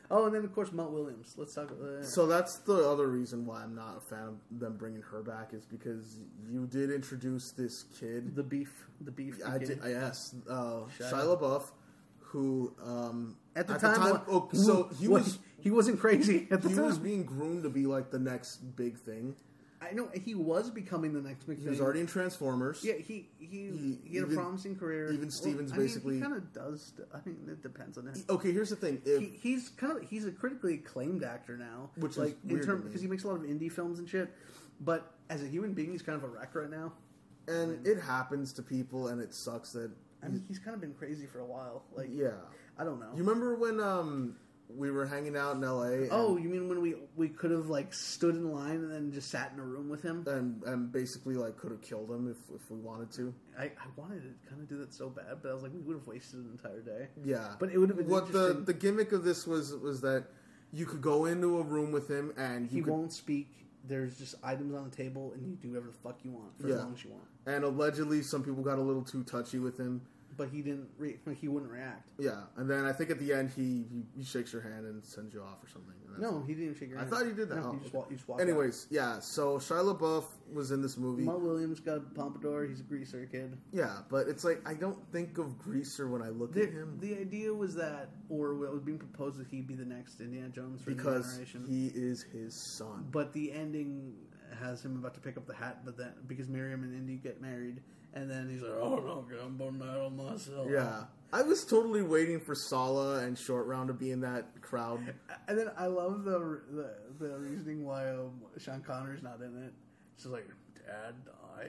Oh, and then of course Mount Williams. Let's talk about that. So that's the other reason why I'm not a fan of them bringing her back is because you did introduce this kid. The beef, the beef. I kid. did. Yes, uh, Shia. Shia LaBeouf, who um, At the time, what- oh, so he what- was he wasn't crazy at the he time. was being groomed to be like the next big thing. I know he was becoming the next big He thing. was already in Transformers. Yeah, he he, He- he, had a even- promising career. even Stevens I mean, basically- he kind of does. I mean, it depends on him. Okay, here's the thing. If, He, he's kind of he's a critically acclaimed actor now, Which is like in weird to terms me. because he makes a lot of indie films and shit. But as a human being, he's kind of a wreck right now. and it happens to people, and it sucks that. I mean, he's kind of been crazy for a while. Like, Yeah. I don't know. You remember when um, we were hanging out in L A? And, Oh, you mean when we we could have like stood in line and then just sat in a room with him? and and basically like could have killed him if if we wanted to. I, I wanted to kind of do that so bad, but I was like, we would have wasted an entire day. Yeah, But it would have been what the interesting. the gimmick of this was was that you could go into a room with him and you He could, won't speak. There's just items on the table, and you do whatever the fuck you want for Yeah. as long as you want. and allegedly some people got a little too touchy with him. But he didn't. Re- like, he wouldn't react. Yeah, and then I think at the end he he, he shakes your hand and sends you off or something. and that's No, it. he didn't shake your I hand. thought he did that. No, Oh, he just, okay. wa- he just walked Anyways, yeah. So Shia LaBeouf was in this movie. out. Mutt Williams got a pompadour. He's a greaser kid. Yeah, but it's like I don't think of Greaser when I look The, at him the idea was that, or what was being proposed, that he'd be the next Indiana Jones for the because generation. he is his son. But the ending has him about to pick up the hat, but then because Miriam and Indy get married, and then he's like, "Oh no, I'm going to on myself." Yeah, I was totally waiting for Sala and Short Round to be in that crowd. And then I love the the, the reasoning why um, Sean Connery's not in it. It's just like, Dad died,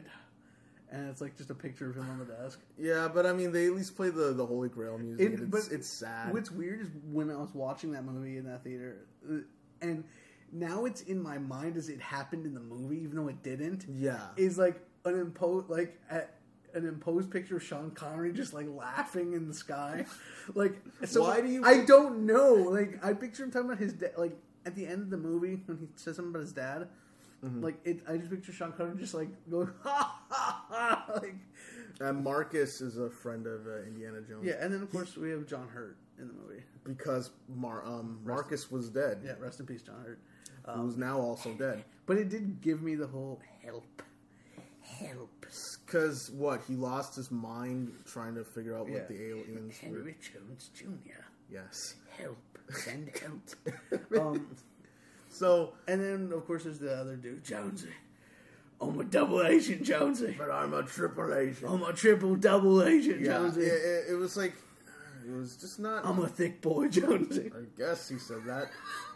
and it's like just a picture of him on the desk. Yeah, but I mean, they at least play the, the Holy Grail music. It- and but it's, it's sad. What's weird is when I was watching that movie in that theater, uh, and now it's in my mind as it happened in the movie, even though it didn't. Yeah. is like an imposed like a, an imposed picture of Sean Connery just like laughing in the sky. Like, so Why do you- I don't know. Like, I picture him talking about his dad. Like at the end of the movie when he says something about his dad. Mm-hmm. Like it, I just picture Sean Connery just like going ha ha ha. Like, And Marcus is a friend of uh, Indiana Jones. yeah, and then of course we have John Hurt in the movie. Because Mar- um, Marcus was dead. Yeah, rest in peace, John Hurt. Who's now also dead. But it did give me the whole help, help. Because what? He lost his mind trying to figure out what Yeah. the aliens were. Henry Jones Junior Yes. Help, send help. um, So, and then of course there's the other dude, Jonesy. I'm a double agent, Jonesy. but I'm a triple agent. I'm a triple double agent, yeah, it, Jonesy. it, it was like, it was just not. I'm a thick boy, Jonesy. I guess he said that.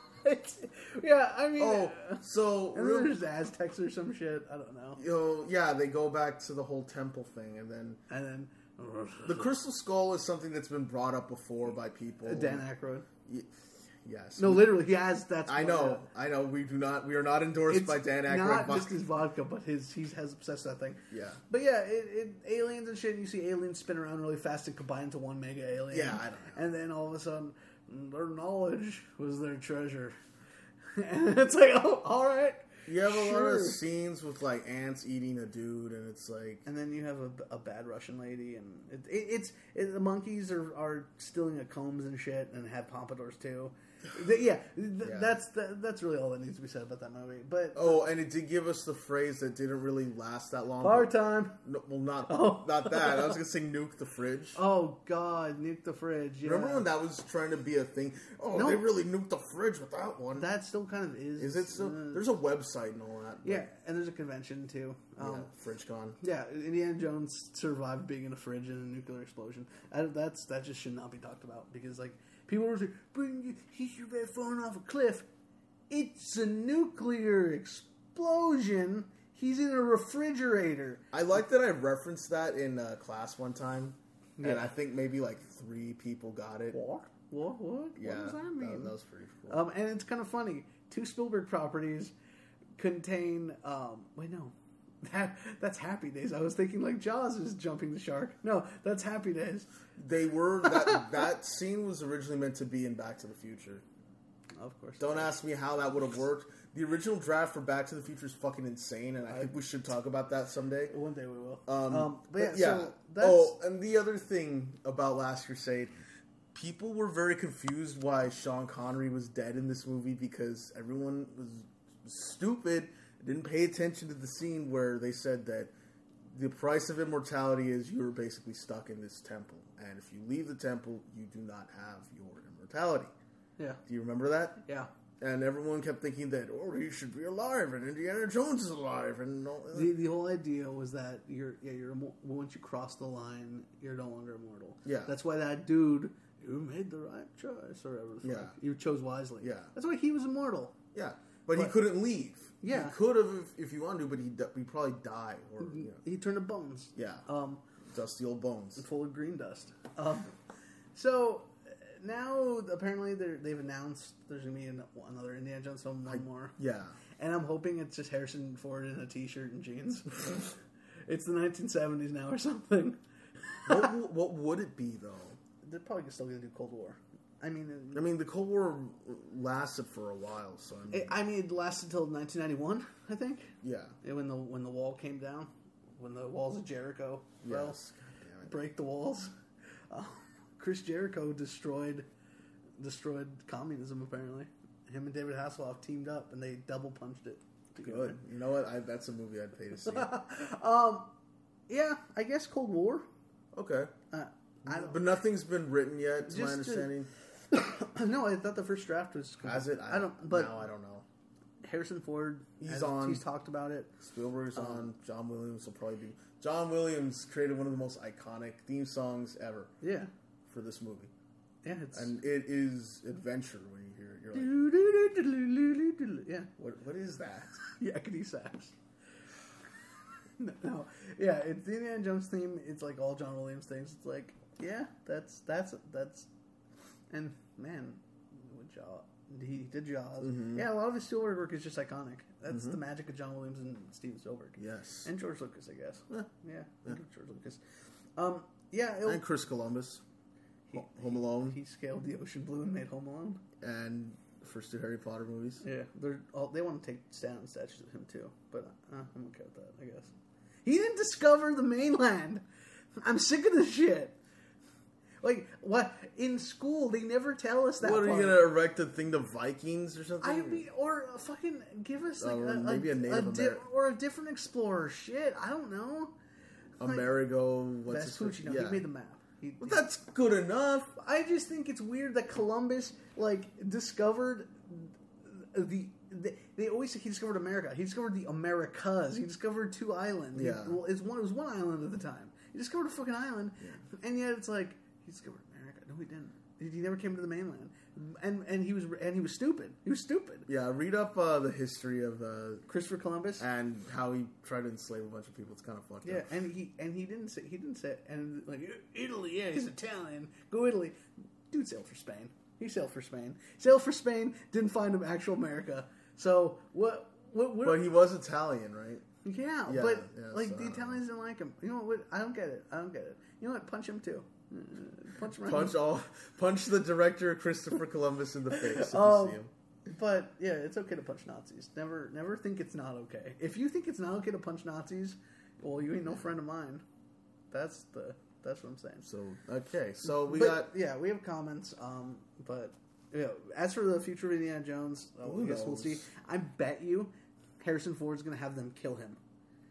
Yeah, I mean, Oh, uh, so and real, then there's Aztecs or some shit. I don't know. you know, yeah, they go back to the whole temple thing, and then And then the Crystal Skull is something that's been brought up before by people. Dan Aykroyd. Y- Yes. No, literally, he has. That's I know, I know. We do not. We are not endorsed It's by Dan Aykroyd. not vodka. just his vodka, but his he has obsessed with that thing. Yeah. But yeah, it, it aliens and shit. You see aliens spin around really fast and combine into one mega alien. Yeah, I don't know. And then all of a sudden, their knowledge was their treasure. And it's like, oh, all right. You have a lot Sure. of scenes with like ants eating a dude, and it's like, And then you have a, a bad Russian lady, and it, it, it's it, the monkeys are, are stealing a combs and shit, and have pompadours too. The- yeah, th- Yeah. that's the, that's really all that needs to be said about that movie. But oh, and it did give us the phrase that didn't really last that long. bar but- time. No, well, not Oh. not that. I was gonna say nuke the fridge. Oh God, nuke the fridge. Yeah. Remember when that was trying to be a thing? Oh, No. they really nuked the fridge with that one. That still kind of is. Is it still? uh, There's a website and all that. but- yeah, and there's a convention too. yeah, Um, FridgeCon. yeah, Indiana Jones survived being in a fridge in a nuclear explosion. I, that's that just should not be talked about because like people were saying, "Bring he should have fallen off a cliff." It's a nuclear explosion. He's in a refrigerator. I like that I referenced that in uh, class one time, and Yeah. I think maybe like three people got it. What? What? What? Yeah, what does that mean? that was pretty cool. Um, and it's kind of funny. Two Spielberg properties contain. Um, wait, no, that that's Happy Days. I was thinking like Jaws is jumping the shark. No, that's Happy Days. They were that that scene was originally meant to be in Back to the Future. Of course. Don't ask me how that would have worked. The original draft for Back to the Future is fucking insane, and I think we should talk about that someday. One day we will. Um, Um, but yeah, but yeah. so that's Oh, and the other thing about Last Crusade, people were very confused why Sean Connery was dead in this movie because everyone was stupid, didn't pay attention to the scene where they said that the price of immortality is you're basically stuck in this temple, and if you leave the temple, you do not have your immortality. Yeah. Do you remember that? Yeah. And everyone kept thinking that, oh, he should be alive, and Indiana Jones is alive, and all, The the whole idea was that you're yeah you're immo- once you cross the line, you're no longer immortal. Yeah. That's why that dude who made the right choice or whatever the fuck, Yeah. you chose wisely. Yeah. That's why he was immortal. yeah, but, he But- couldn't leave. Yeah. he could have if, if he wanted to, but he he probably die or you know, He turned to bones. yeah, Um, dusty old bones. full of green dust. Um, so uh, now apparently they're, they've announced there's gonna be an, another Indiana Jones film, one more. Yeah, And I'm hoping it's just Harrison Ford in a t-shirt and jeans. It's the nineteen seventies now or something. what w- what would it be though? They're probably still gonna do Cold War. I mean, I mean, the Cold War lasted for a while, so I mean, it, I mean, it lasted until nineteen ninety-one, I think. yeah, Yeah, when the when the wall came down, when the walls of Jericho fell, yes, God damn it. break the walls. Uh, Chris Jericho destroyed destroyed communism. Apparently, him and David Hasselhoff teamed up and they double punched it. Good. You know what? I, that's a movie I'd pay to see. Um, yeah, I guess Cold War. Okay, Uh, I don't. but nothing's been written yet, to my Just to- understanding. No, I thought the first draft was. Has it? I don't. But now I don't know. Harrison Ford, He's has- on. He's talked about it. Spielberg's Um, on. John Williams will probably be. John Williams created one of the most iconic theme songs ever Yeah, for this movie, yeah. It's and it is adventure when you hear it. You're like, Doo-doo-doo-doo-doo-doo-doo. Yeah, what? What is that? yakety sax. no, no, yeah, it's the Indiana Jones theme. It's like all John Williams things. It's like, yeah, that's that's that's, and man, with Jaws, he did Jaws. Mm-hmm. Yeah, a lot of his Spielberg work is just iconic. That's the magic of John Williams and Steven Spielberg. Yes, And George Lucas, I guess. Yeah. Yeah, I think George Lucas. Um, yeah, it'll- and Chris Columbus, Ho- Home Alone, he scaled the ocean blue and made Home Alone. and the first two Harry Potter movies. Yeah, they're all, they want to take down statues of him too, but uh, I'm okay with that, I guess. He didn't discover the mainland. I'm sick of this shit. Like, what? In school, they never tell us that What are part. you gonna erect a thing to Vikings or something? I mean, or fucking give us like Or a, maybe a Native di- Ameri- or a different explorer. Shit, I don't know. Amerigo, what's his Vespucci, no, yeah. he made the map. He, Well, that's good enough. I just think it's weird that Columbus like discovered the. the they always say he discovered America. He discovered the Americas. He discovered two islands. He- Yeah. well, it's one. It was one island at the time. He discovered a fucking island, and yet it's like he discovered America. No, he didn't. He he never came to the mainland, and and he was and he was stupid. He was stupid. Yeah, read up uh, the history of uh, Christopher Columbus. and how he tried to enslave a bunch of people. It's kind of fucked Yeah, up. and he and he didn't say he didn't say and like Italy. Yeah, he's Italian. Go Italy. Dude sailed for Spain. He sailed for Spain. Sailed for Spain. Didn't find him actual America. So what? What? what But he was Italian, right? yeah, Yeah, but yeah, like so, the Italians didn't like him. You know what? I don't get it. I don't get it. You know what? Punch him too. Uh, Punch him. right Punch in- all, punch the director Christopher Columbus in the face if Um, you see him. But yeah, it's okay to punch Nazis. Never, never think it's not okay. If you think it's not okay to punch Nazis, well, you ain't no friend of mine. That's the. That's what I'm saying. So okay, so we But, got yeah, we have comments. Um, but yeah, as for the future of Indiana Jones, uh, Who I guess we'll knows? see. I bet you Harrison Ford's going to have them kill him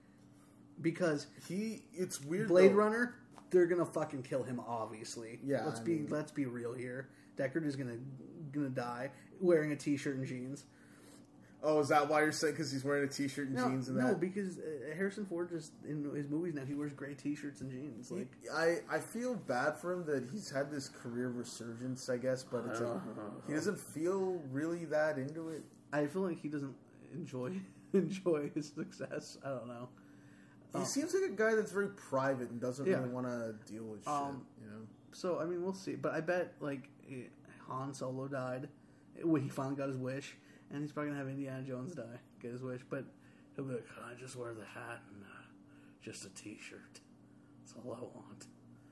because he. It's weird. Blade though. Runner, they're going to fucking kill him. Obviously, Yeah, Let's I be mean- let's be real here. Deckard is going to going to die wearing a t-shirt and jeans. Oh, is that why you're saying? Because he's wearing a t-shirt and No, jeans and no, that. because uh, Harrison Ford just in his movies now he wears gray t-shirts and jeans. Like I, I feel bad for him that he's had this career resurgence, I guess, but it's like, he doesn't feel really that into it. I feel like he doesn't enjoy enjoy his success. I don't know. He Oh. seems like a guy that's very private and doesn't Yeah. really want to deal with shit, Um, you know? So I mean, we'll see. But I bet like eh, Han Solo died when he finally got his wish, and he's probably gonna have Indiana Jones die, get his wish. But he'll be like, "Can I just wear the hat and uh, just a t-shirt? That's all I want."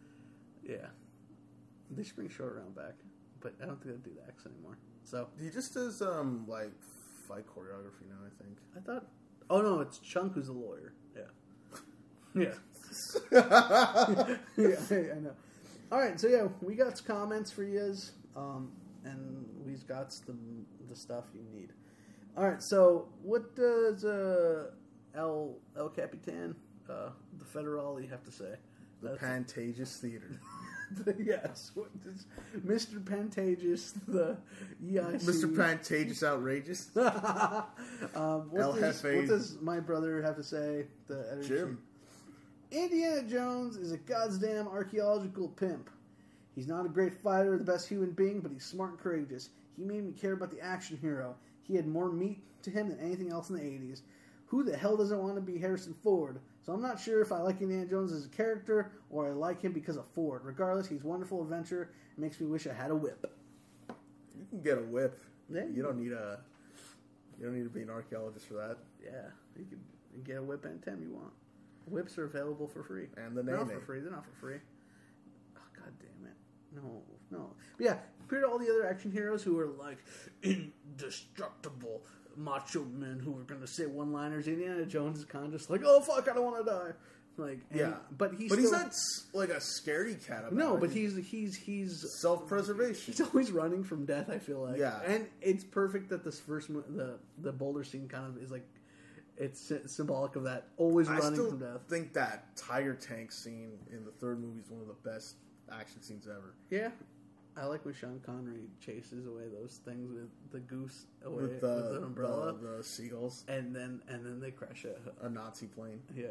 Yeah, they should bring Short Round back, but I don't think they do the X anymore. So He just does, um, like, fight choreography now, I think. I thought, oh no, it's Chunk who's the lawyer. Yeah, yeah, yeah. I, I know. All right, so yeah, we got some comments for yous, um, and we've got the the stuff you need. All right, so what does uh, El El Capitan, uh, the Federale, have to say? The That's Pantages Theater. yes, what does Mister Pantages, the E I C, Mister Pantages Outrageous. um, what, El does, Jefe. what does my brother have to say? The editor Jim. Indiana Jones is a goddamn archaeological pimp. He's not a great fighter or the best human being, but he's smart and courageous. He made me care about the action hero. He had more meat to him than anything else in the eighties. Who the hell doesn't want to be Harrison Ford? So I'm not sure if I like Indiana Jones as a character or I like him because of Ford. Regardless, he's a wonderful adventure. It makes me wish I had a whip. You can get a whip. Yeah. You don't need a. You don't need to be an archaeologist for that. Yeah, you can get a whip anytime you want. Whips are available for free. And the They're not name. for free. They're not for free. Oh, God damn it. No, no. But yeah, compared to all the other action heroes who are like indestructible macho men who are going to say one-liners, Indiana Jones is kind of just like, oh, fuck, I don't want to die. Like, and, Yeah, but he's but still, he's not s- like a scaredy cat about No, it. but he's he's he's self-preservation. he's always running from death. I feel like, Yeah. and it's perfect that this first mo- the the boulder scene kind of is like it's sy- symbolic of that always I running still from death. think that Tiger Tank scene in the third movie is one of the best action scenes ever. Yeah. I like when Sean Connery chases away those things with the goose away With with the, the, umbrella, the, the seagulls, and then and then they crash a a Nazi plane. yeah.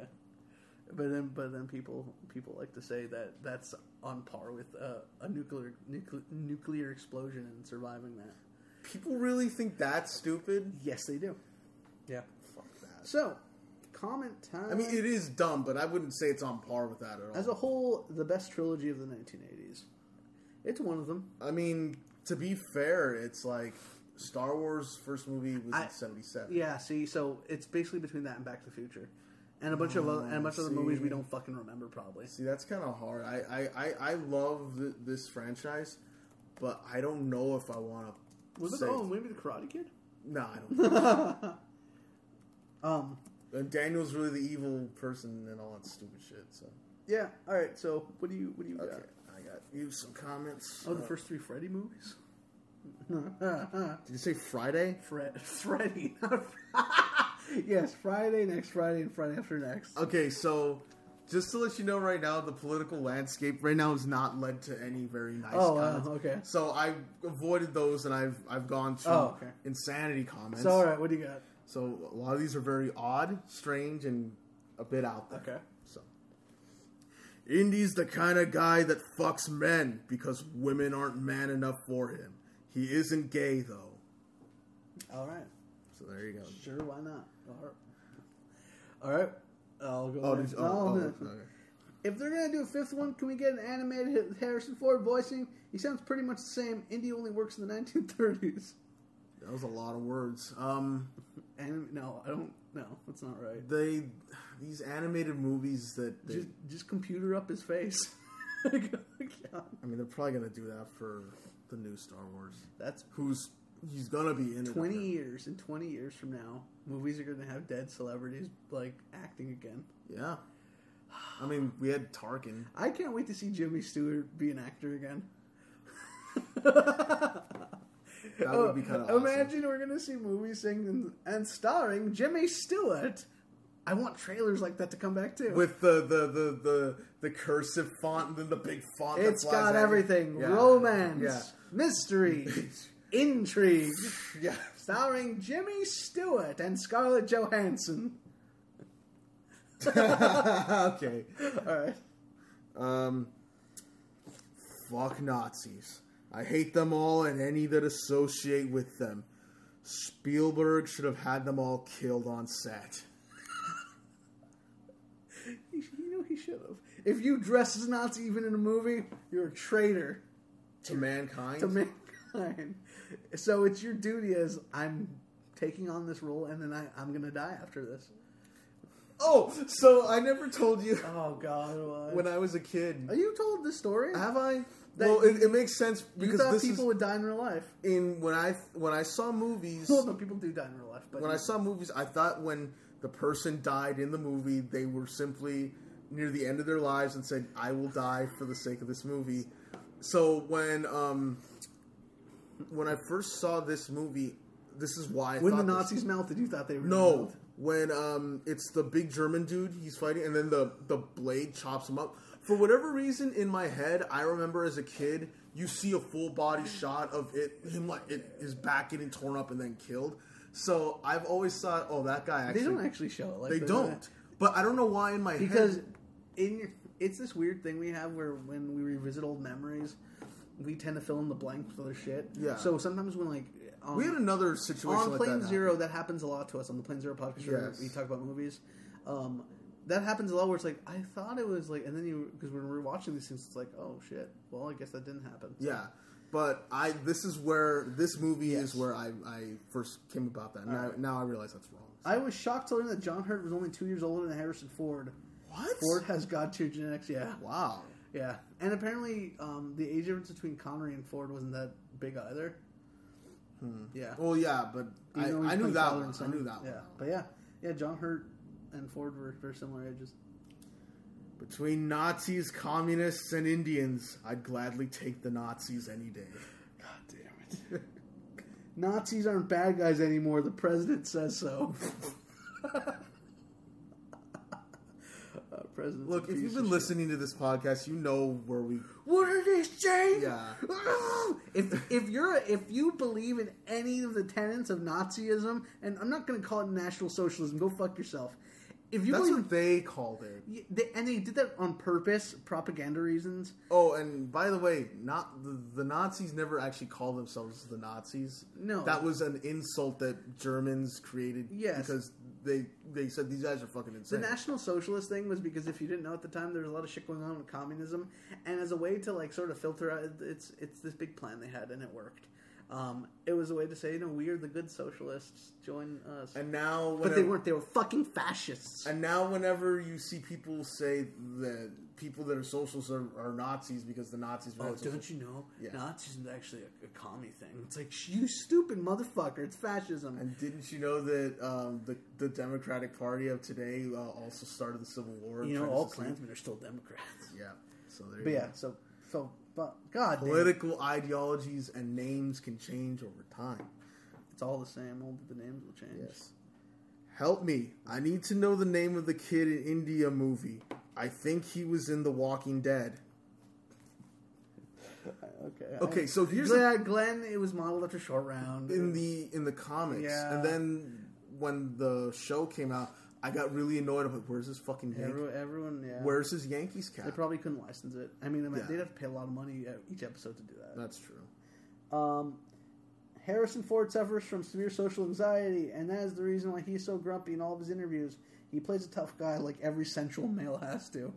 But then but then people people like to say that that's on par with uh, a nuclear, nuclear nuclear explosion and surviving that. People really think that's stupid? Yes, they do. Yeah. Fuck that. So, comment time. I mean, it is dumb, but I wouldn't say it's on par with that at all. As a whole, the best trilogy of the nineteen eighties. It's one of them. I mean, to be fair, it's like Star Wars first movie was I- in seventy-seven. Yeah, see, so it's basically between that and Back to the Future. And a bunch of other, and a bunch of other see. movies we don't fucking remember, probably. See, that's kind of hard. I, I, I, I love th- this franchise, but I don't know if I want to. Was it? say Oh, maybe the Karate Kid. No, I don't. Um, And Daniel's really the evil person and all that stupid shit. So yeah. All right. So, what do you what do you okay, got? I got you some comments. Oh, the Uh, first three Freddy movies. Did you say Friday? Fred, Freddy. not yes, Friday, next Friday, and Friday after next. Okay, so just to let you know right now, the political landscape right now has not led to any very nice Oh, wow, comments. okay. So I've avoided those and I've I've gone to Oh, okay. insanity comments. So, all right, what do you got? So a lot of these are very odd, strange, and a bit out there. Okay. So Indy's the kind of guy that fucks men because women aren't man enough for him. He isn't gay though. All right. So there you go. Sure, why not? All right. All right. I'll go. Oh, next. did you, No, oh, no. oh, okay. If they're gonna do a fifth one, can we get an animated Harrison Ford voicing? He sounds pretty much the same. Indy only works in the nineteen thirties. That was a lot of words. Um, And no, I don't. No, that's not right. they these animated movies that they, Just, just computer up his face. I mean, they're probably gonna do that for the new Star Wars. That's Who's he's gonna be in it. twenty years. In twenty years from now, movies are gonna have dead celebrities like acting again. Yeah. I mean, we had Tarkin. I can't wait to see Jimmy Stewart be an actor again. That would be kind of awesome. Imagine we're gonna see movies singing and starring Jimmy Stewart. I want trailers like that to come back too. With the the, the, the, the cursive font and then the big font. that It's flies got at you. everything: Yeah. romance, Yeah. mystery, intrigue. Yeah. Starring Jimmy Stewart and Scarlett Johansson. Okay. All right. Um. Fuck Nazis. I hate them all and any that associate with them. Spielberg should have had them all killed on set. You know he should have. If you dress as a Nazi even in a movie, you're a traitor To mankind? to mankind. So it's your duty as I'm taking on this role, and then I, I'm gonna die after this. Oh, so I never told you Oh God! What? when I was a kid. Are you told this story? Have I? That Well, you- it, it makes sense You because thought this people is would die in real life. in when I when I saw movies. Well, no, people do die in real life. But When I saw movies, I thought when the person died in the movie, they were simply near the end of their lives and said, "I will die for the sake of this movie." So when um, when I first saw this movie, this is why I when the thought Nazis this, melted, you thought they were no. Melt. When um, it's the big German dude he's fighting, and then the the blade chops him up. For whatever reason, in my head, I remember as a kid, you see a full body shot of it, him like it, his back getting torn up and then killed. So I've always thought, oh, that guy actually. They don't actually show it. Like they the, don't. But I don't know why in my because head. in it's this weird thing we have where when we revisit old memories, we tend to fill in the blanks with other shit. Yeah. So sometimes when like um, we had another situation on like Plane that Zero, happen. that happens a lot to us on the Plane Zero podcast. Where Yes. we talk about movies. Um, that happens a lot where it's like I thought it was like, and then you because when we're watching these things, it's like oh shit. Well, I guess that didn't happen. So. Yeah. But I this is where this movie Yes. is where I, I first came about that. Now, right. now I realize that's wrong. I was shocked to learn that John Hurt was only two years older than Harrison Ford. What? Ford has God tier genetics. Yeah. Wow. Yeah, and apparently um, the age difference between Connery and Ford wasn't that big either. Hmm. Yeah. Well, yeah, but I, Even though he's I knew playing that father one. and I son. knew that Yeah, one. but yeah, yeah, John Hurt and Ford were very similar ages. Between Nazis, communists, and Indians, I'd gladly take the Nazis any day. God damn it! Nazis aren't bad guys anymore. The president says so. uh, president's Look, a if piece you've of been shit. listening to this podcast, you know where we. What are they saying? Yeah. if if you're a, if you believe in any of the tenets of Nazism, and I'm not going to call it National Socialism, go fuck yourself. If you That's believe what they called it. in, they, and they did that on purpose, propaganda reasons. Oh, and by the way, not the, the Nazis never actually called themselves the Nazis. No. That was an insult that Germans created. Yes. Because they they said these guys are fucking The insane. National Socialist thing was because if you didn't know at the time, there was a lot of shit going on with communism, and as a way to like sort of filter out, it's it's this big plan they had, and it worked. Um, it was a way to say, you know, we are the good socialists. Join us. and now, whenever, but they weren't. They were fucking fascists. And now, whenever you see people say that people that are socialists are, are Nazis because the Nazis were Oh, social- don't you know? Yeah. Nazis is actually a, a commie thing. It's like, you stupid motherfucker. It's fascism. And didn't you know that um, the the Democratic Party of today uh, also started the Civil War? you know, trying to all secede? Klansmen are still Democrats. Yeah. So there. But you yeah, go. so, so but, God damn it. Political ideologies and names can change over time. It's all the same. Only the names will change. Yes. Help me. I need to know the name of the kid in India movie. I think he was in The Walking Dead. Okay. Okay, I, so here's Glenn, Glenn, it was modeled after Short Round. in the in the comics, Yeah. and then when the show came out, I got really annoyed. I'm like, "Where's his fucking Yankee? Everyone, everyone, yeah. Where's his Yankees cap?" They probably couldn't license it. I mean, Yeah. they'd have to pay a lot of money uh, each episode to do that. That's true. Um, Harrison Ford suffers from severe social anxiety, and that is the reason why he's so grumpy in all of his interviews. He plays a tough guy like every sensual male has to.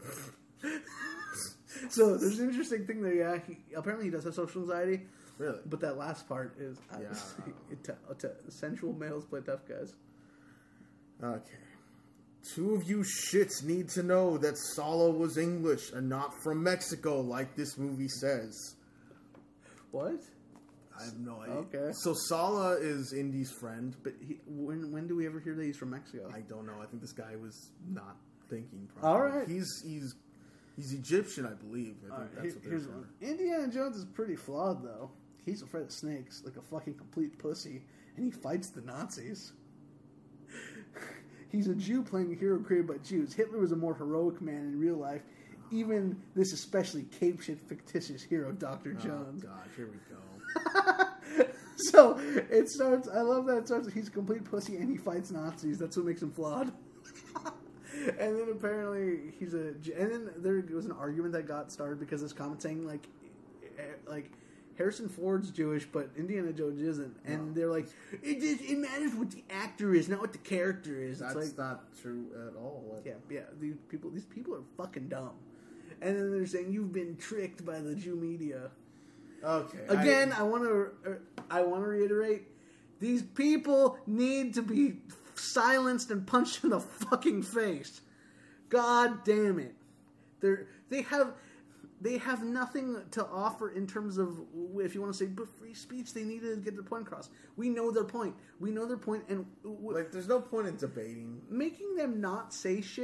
So there's an interesting thing there. Yeah, he, apparently he does have social anxiety. Really? But that last part is uh, Yeah. it, t- t- sensual males play tough guys. Okay. Two of you shits need to know that Sala was English and not from Mexico, like this movie says. What? I have no idea. Okay. So Sala is Indy's friend, but But he, when when do we ever hear that he's from Mexico? I don't know. I think this guy was not thinking properly. All right. He's he's he's Egyptian, I believe. I think All right, that's here- what they're here's saying. one. Indiana Jones is pretty flawed, though. He's afraid of snakes, like a fucking complete pussy, and he fights the Nazis. He's a Jew playing a hero created by Jews. Hitler was a more heroic man in real life. Even this especially cape shit fictitious hero, Doctor Jones. Oh gosh, here we go. So it starts. I love that it starts. He's a complete pussy and he fights Nazis. That's what makes him flawed. And then apparently he's a. And then there was an argument that got started because this comment saying like, eh, like Harrison Ford's Jewish, but Indiana Jones isn't. And they're like, it just, it matters what the actor is, not what the character is. It's That's like, not true at all. What? yeah, yeah. These people, these people are fucking dumb. And then they're saying you've been tricked by the Jew media. Okay. Again, I, I want to I want to reiterate, these people need to be silenced and punched in the fucking face. God damn it. They're they have they have nothing to offer in terms of, if you want to say, but free speech, they need to get their point across. We know their point. We know their point, and w- like, there's no point in debating. making them not say shit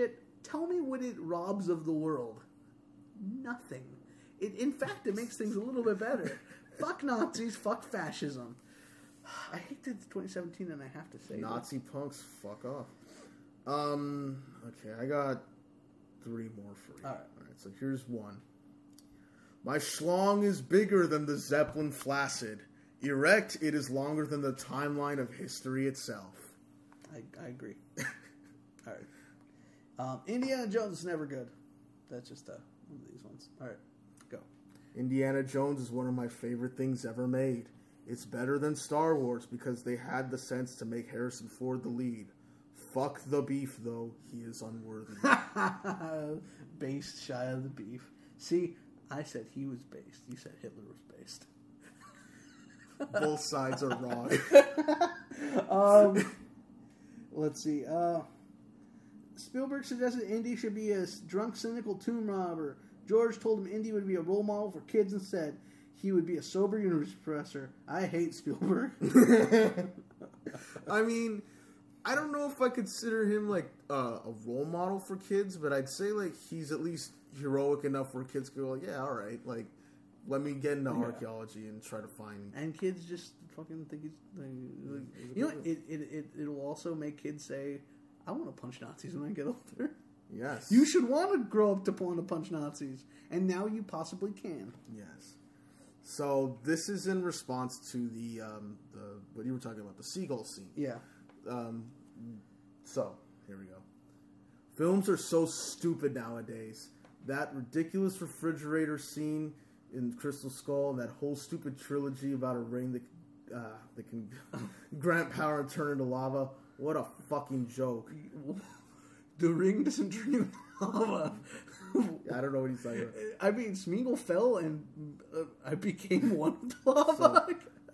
Tell me what it robs of the world. Nothing. It, in fact, it makes things a little bit better. Fuck Nazis. Fuck fascism. I hate that it's twenty seventeen and I have to say Nazi that. punks, fuck off. Um. Okay, I got three more for you. All right. All right. So here's one. My schlong is bigger than the Zeppelin Flaccid. Erect, it is longer than the timeline of history itself. I, I agree. All right. Um, Indiana Jones is never good. That's just uh, one of these ones. All right, go. Indiana Jones is one of my favorite things ever made. It's better than Star Wars because they had the sense to make Harrison Ford the lead. Fuck the beef, though. He is unworthy. Based shy of the beef. See, I said he was based. You said Hitler was based. Both sides are wrong. um, let's see. Uh, Spielberg suggested Indy should be a drunk, cynical tomb robber. George told him Indy would be a role model for kids instead. He would be a sober university professor. I hate Spielberg. I mean, I don't know if I consider him like uh, a role model for kids, but I'd say like he's at least heroic enough where kids go like, yeah, all right, like let me get into yeah. archaeology and try to find. And kids just fucking think he's like, like you know what? It, it it it'll also make kids say, I want to punch Nazis when I get older. Yes. You should want to grow up to want to punch Nazis, and now you possibly can. Yes. So this is in response to the um, the what you were talking about, the seagull scene. Yeah. Um, so here we go. Films are so stupid nowadays. That ridiculous refrigerator scene in Crystal Skull, and that whole stupid trilogy about a ring that uh, that can grant power and turn into lava. What a fucking joke. The ring doesn't turn into lava. I don't know what he's talking about. I mean, Smeagol fell and uh, I became one with the lava.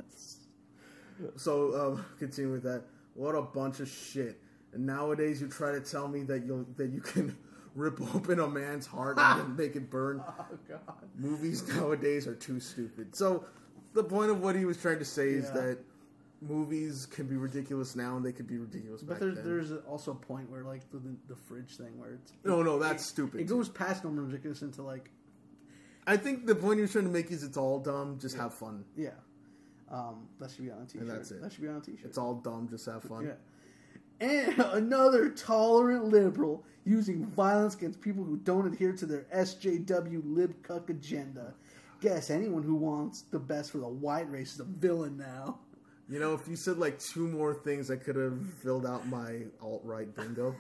So, so um, continue with that. What a bunch of shit. And nowadays you try to tell me that you that you can rip open a man's heart and then make it burn. Oh, God. Movies nowadays are too stupid. So the point of what he was trying to say is yeah. that movies can be ridiculous now and they could be ridiculous but back there's, then. there's also a point where, like, the, the fridge thing where it's... No, no, that's it, stupid. It goes past normal ridiculous into, like... I think the point he was trying to make is it's all dumb, just yeah. have fun. Yeah. Um, that should be on a t-shirt. And that's it. That should be on a t-shirt. It's all dumb, just have fun. Yeah. And another tolerant liberal using violence against people who don't adhere to their S J W lib-cuck agenda. Guess anyone who wants the best for the white race is a villain now. You know, if you said like two more things, I could have filled out my alt-right bingo.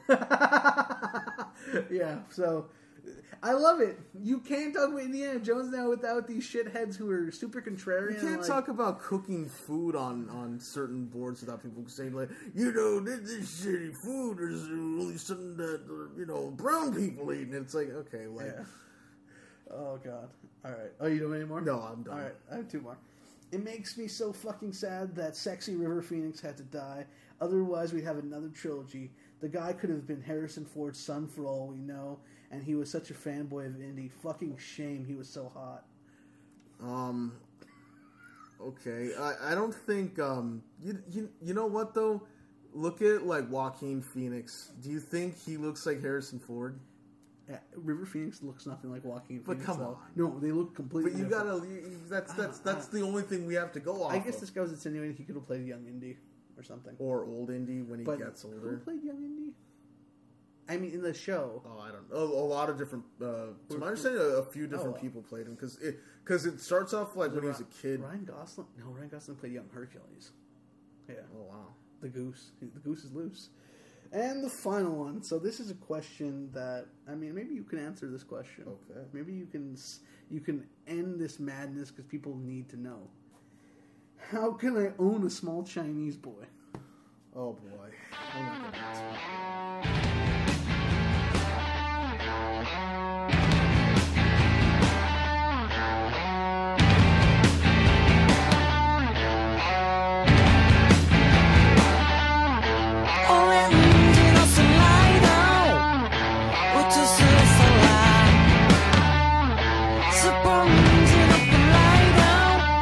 Yeah, so I love it. You can't talk about Indiana Jones now without these shitheads who are super contrarian. You can't like, talk about cooking food on, on certain boards without people saying like, you know, this, this shitty food is really something that, you know, brown people eat. And it's like, okay, like... Yeah. Oh, God. All right. Oh, you doing any more? No, I'm done. All right, I have two more. It makes me so fucking sad that sexy River Phoenix had to die. Otherwise, we'd have another trilogy. The guy could have been Harrison Ford's son for all we know, and he was such a fanboy of Indy. Fucking shame he was so hot. Um, okay. I, I don't think, um, you, you, you know what, though? Look at, like, Joaquin Phoenix. Do you think he looks like Harrison Ford? Yeah, River Phoenix looks nothing like Joaquin But Phoenix. come though. on. No, they look completely But you different. gotta, you, that's, that's, that's the only thing we have to go off I guess of. this guy was insinuating he could have played young Indy or something. Or old Indy when he But gets who older. played young Indy? I mean, in the show. Oh, I don't know. A, a lot of different, uh, to my understanding, a, a few different Oh. people played him. Because it, cause it starts off like when he was a kid. Ryan Gosling? No, Ryan Gosling played young Hercules. Yeah. Oh, wow. The goose. The goose is loose. And the final one. So this is a question that, I mean, maybe you can answer this question. Okay. Maybe you can you can end this madness because people need to know. How can I own a small Chinese boy? Oh, boy. I'm not gonna answer.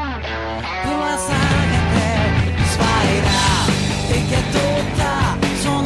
Get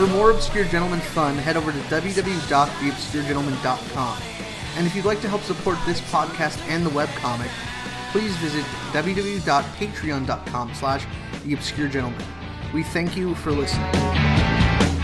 For more Obscure Gentlemen fun, head over to w w w dot the obscure gentleman dot com. And if you'd like to help support this podcast and the webcomic, please visit w w w dot patreon dot com slash the obscure gentleman. We thank you for listening.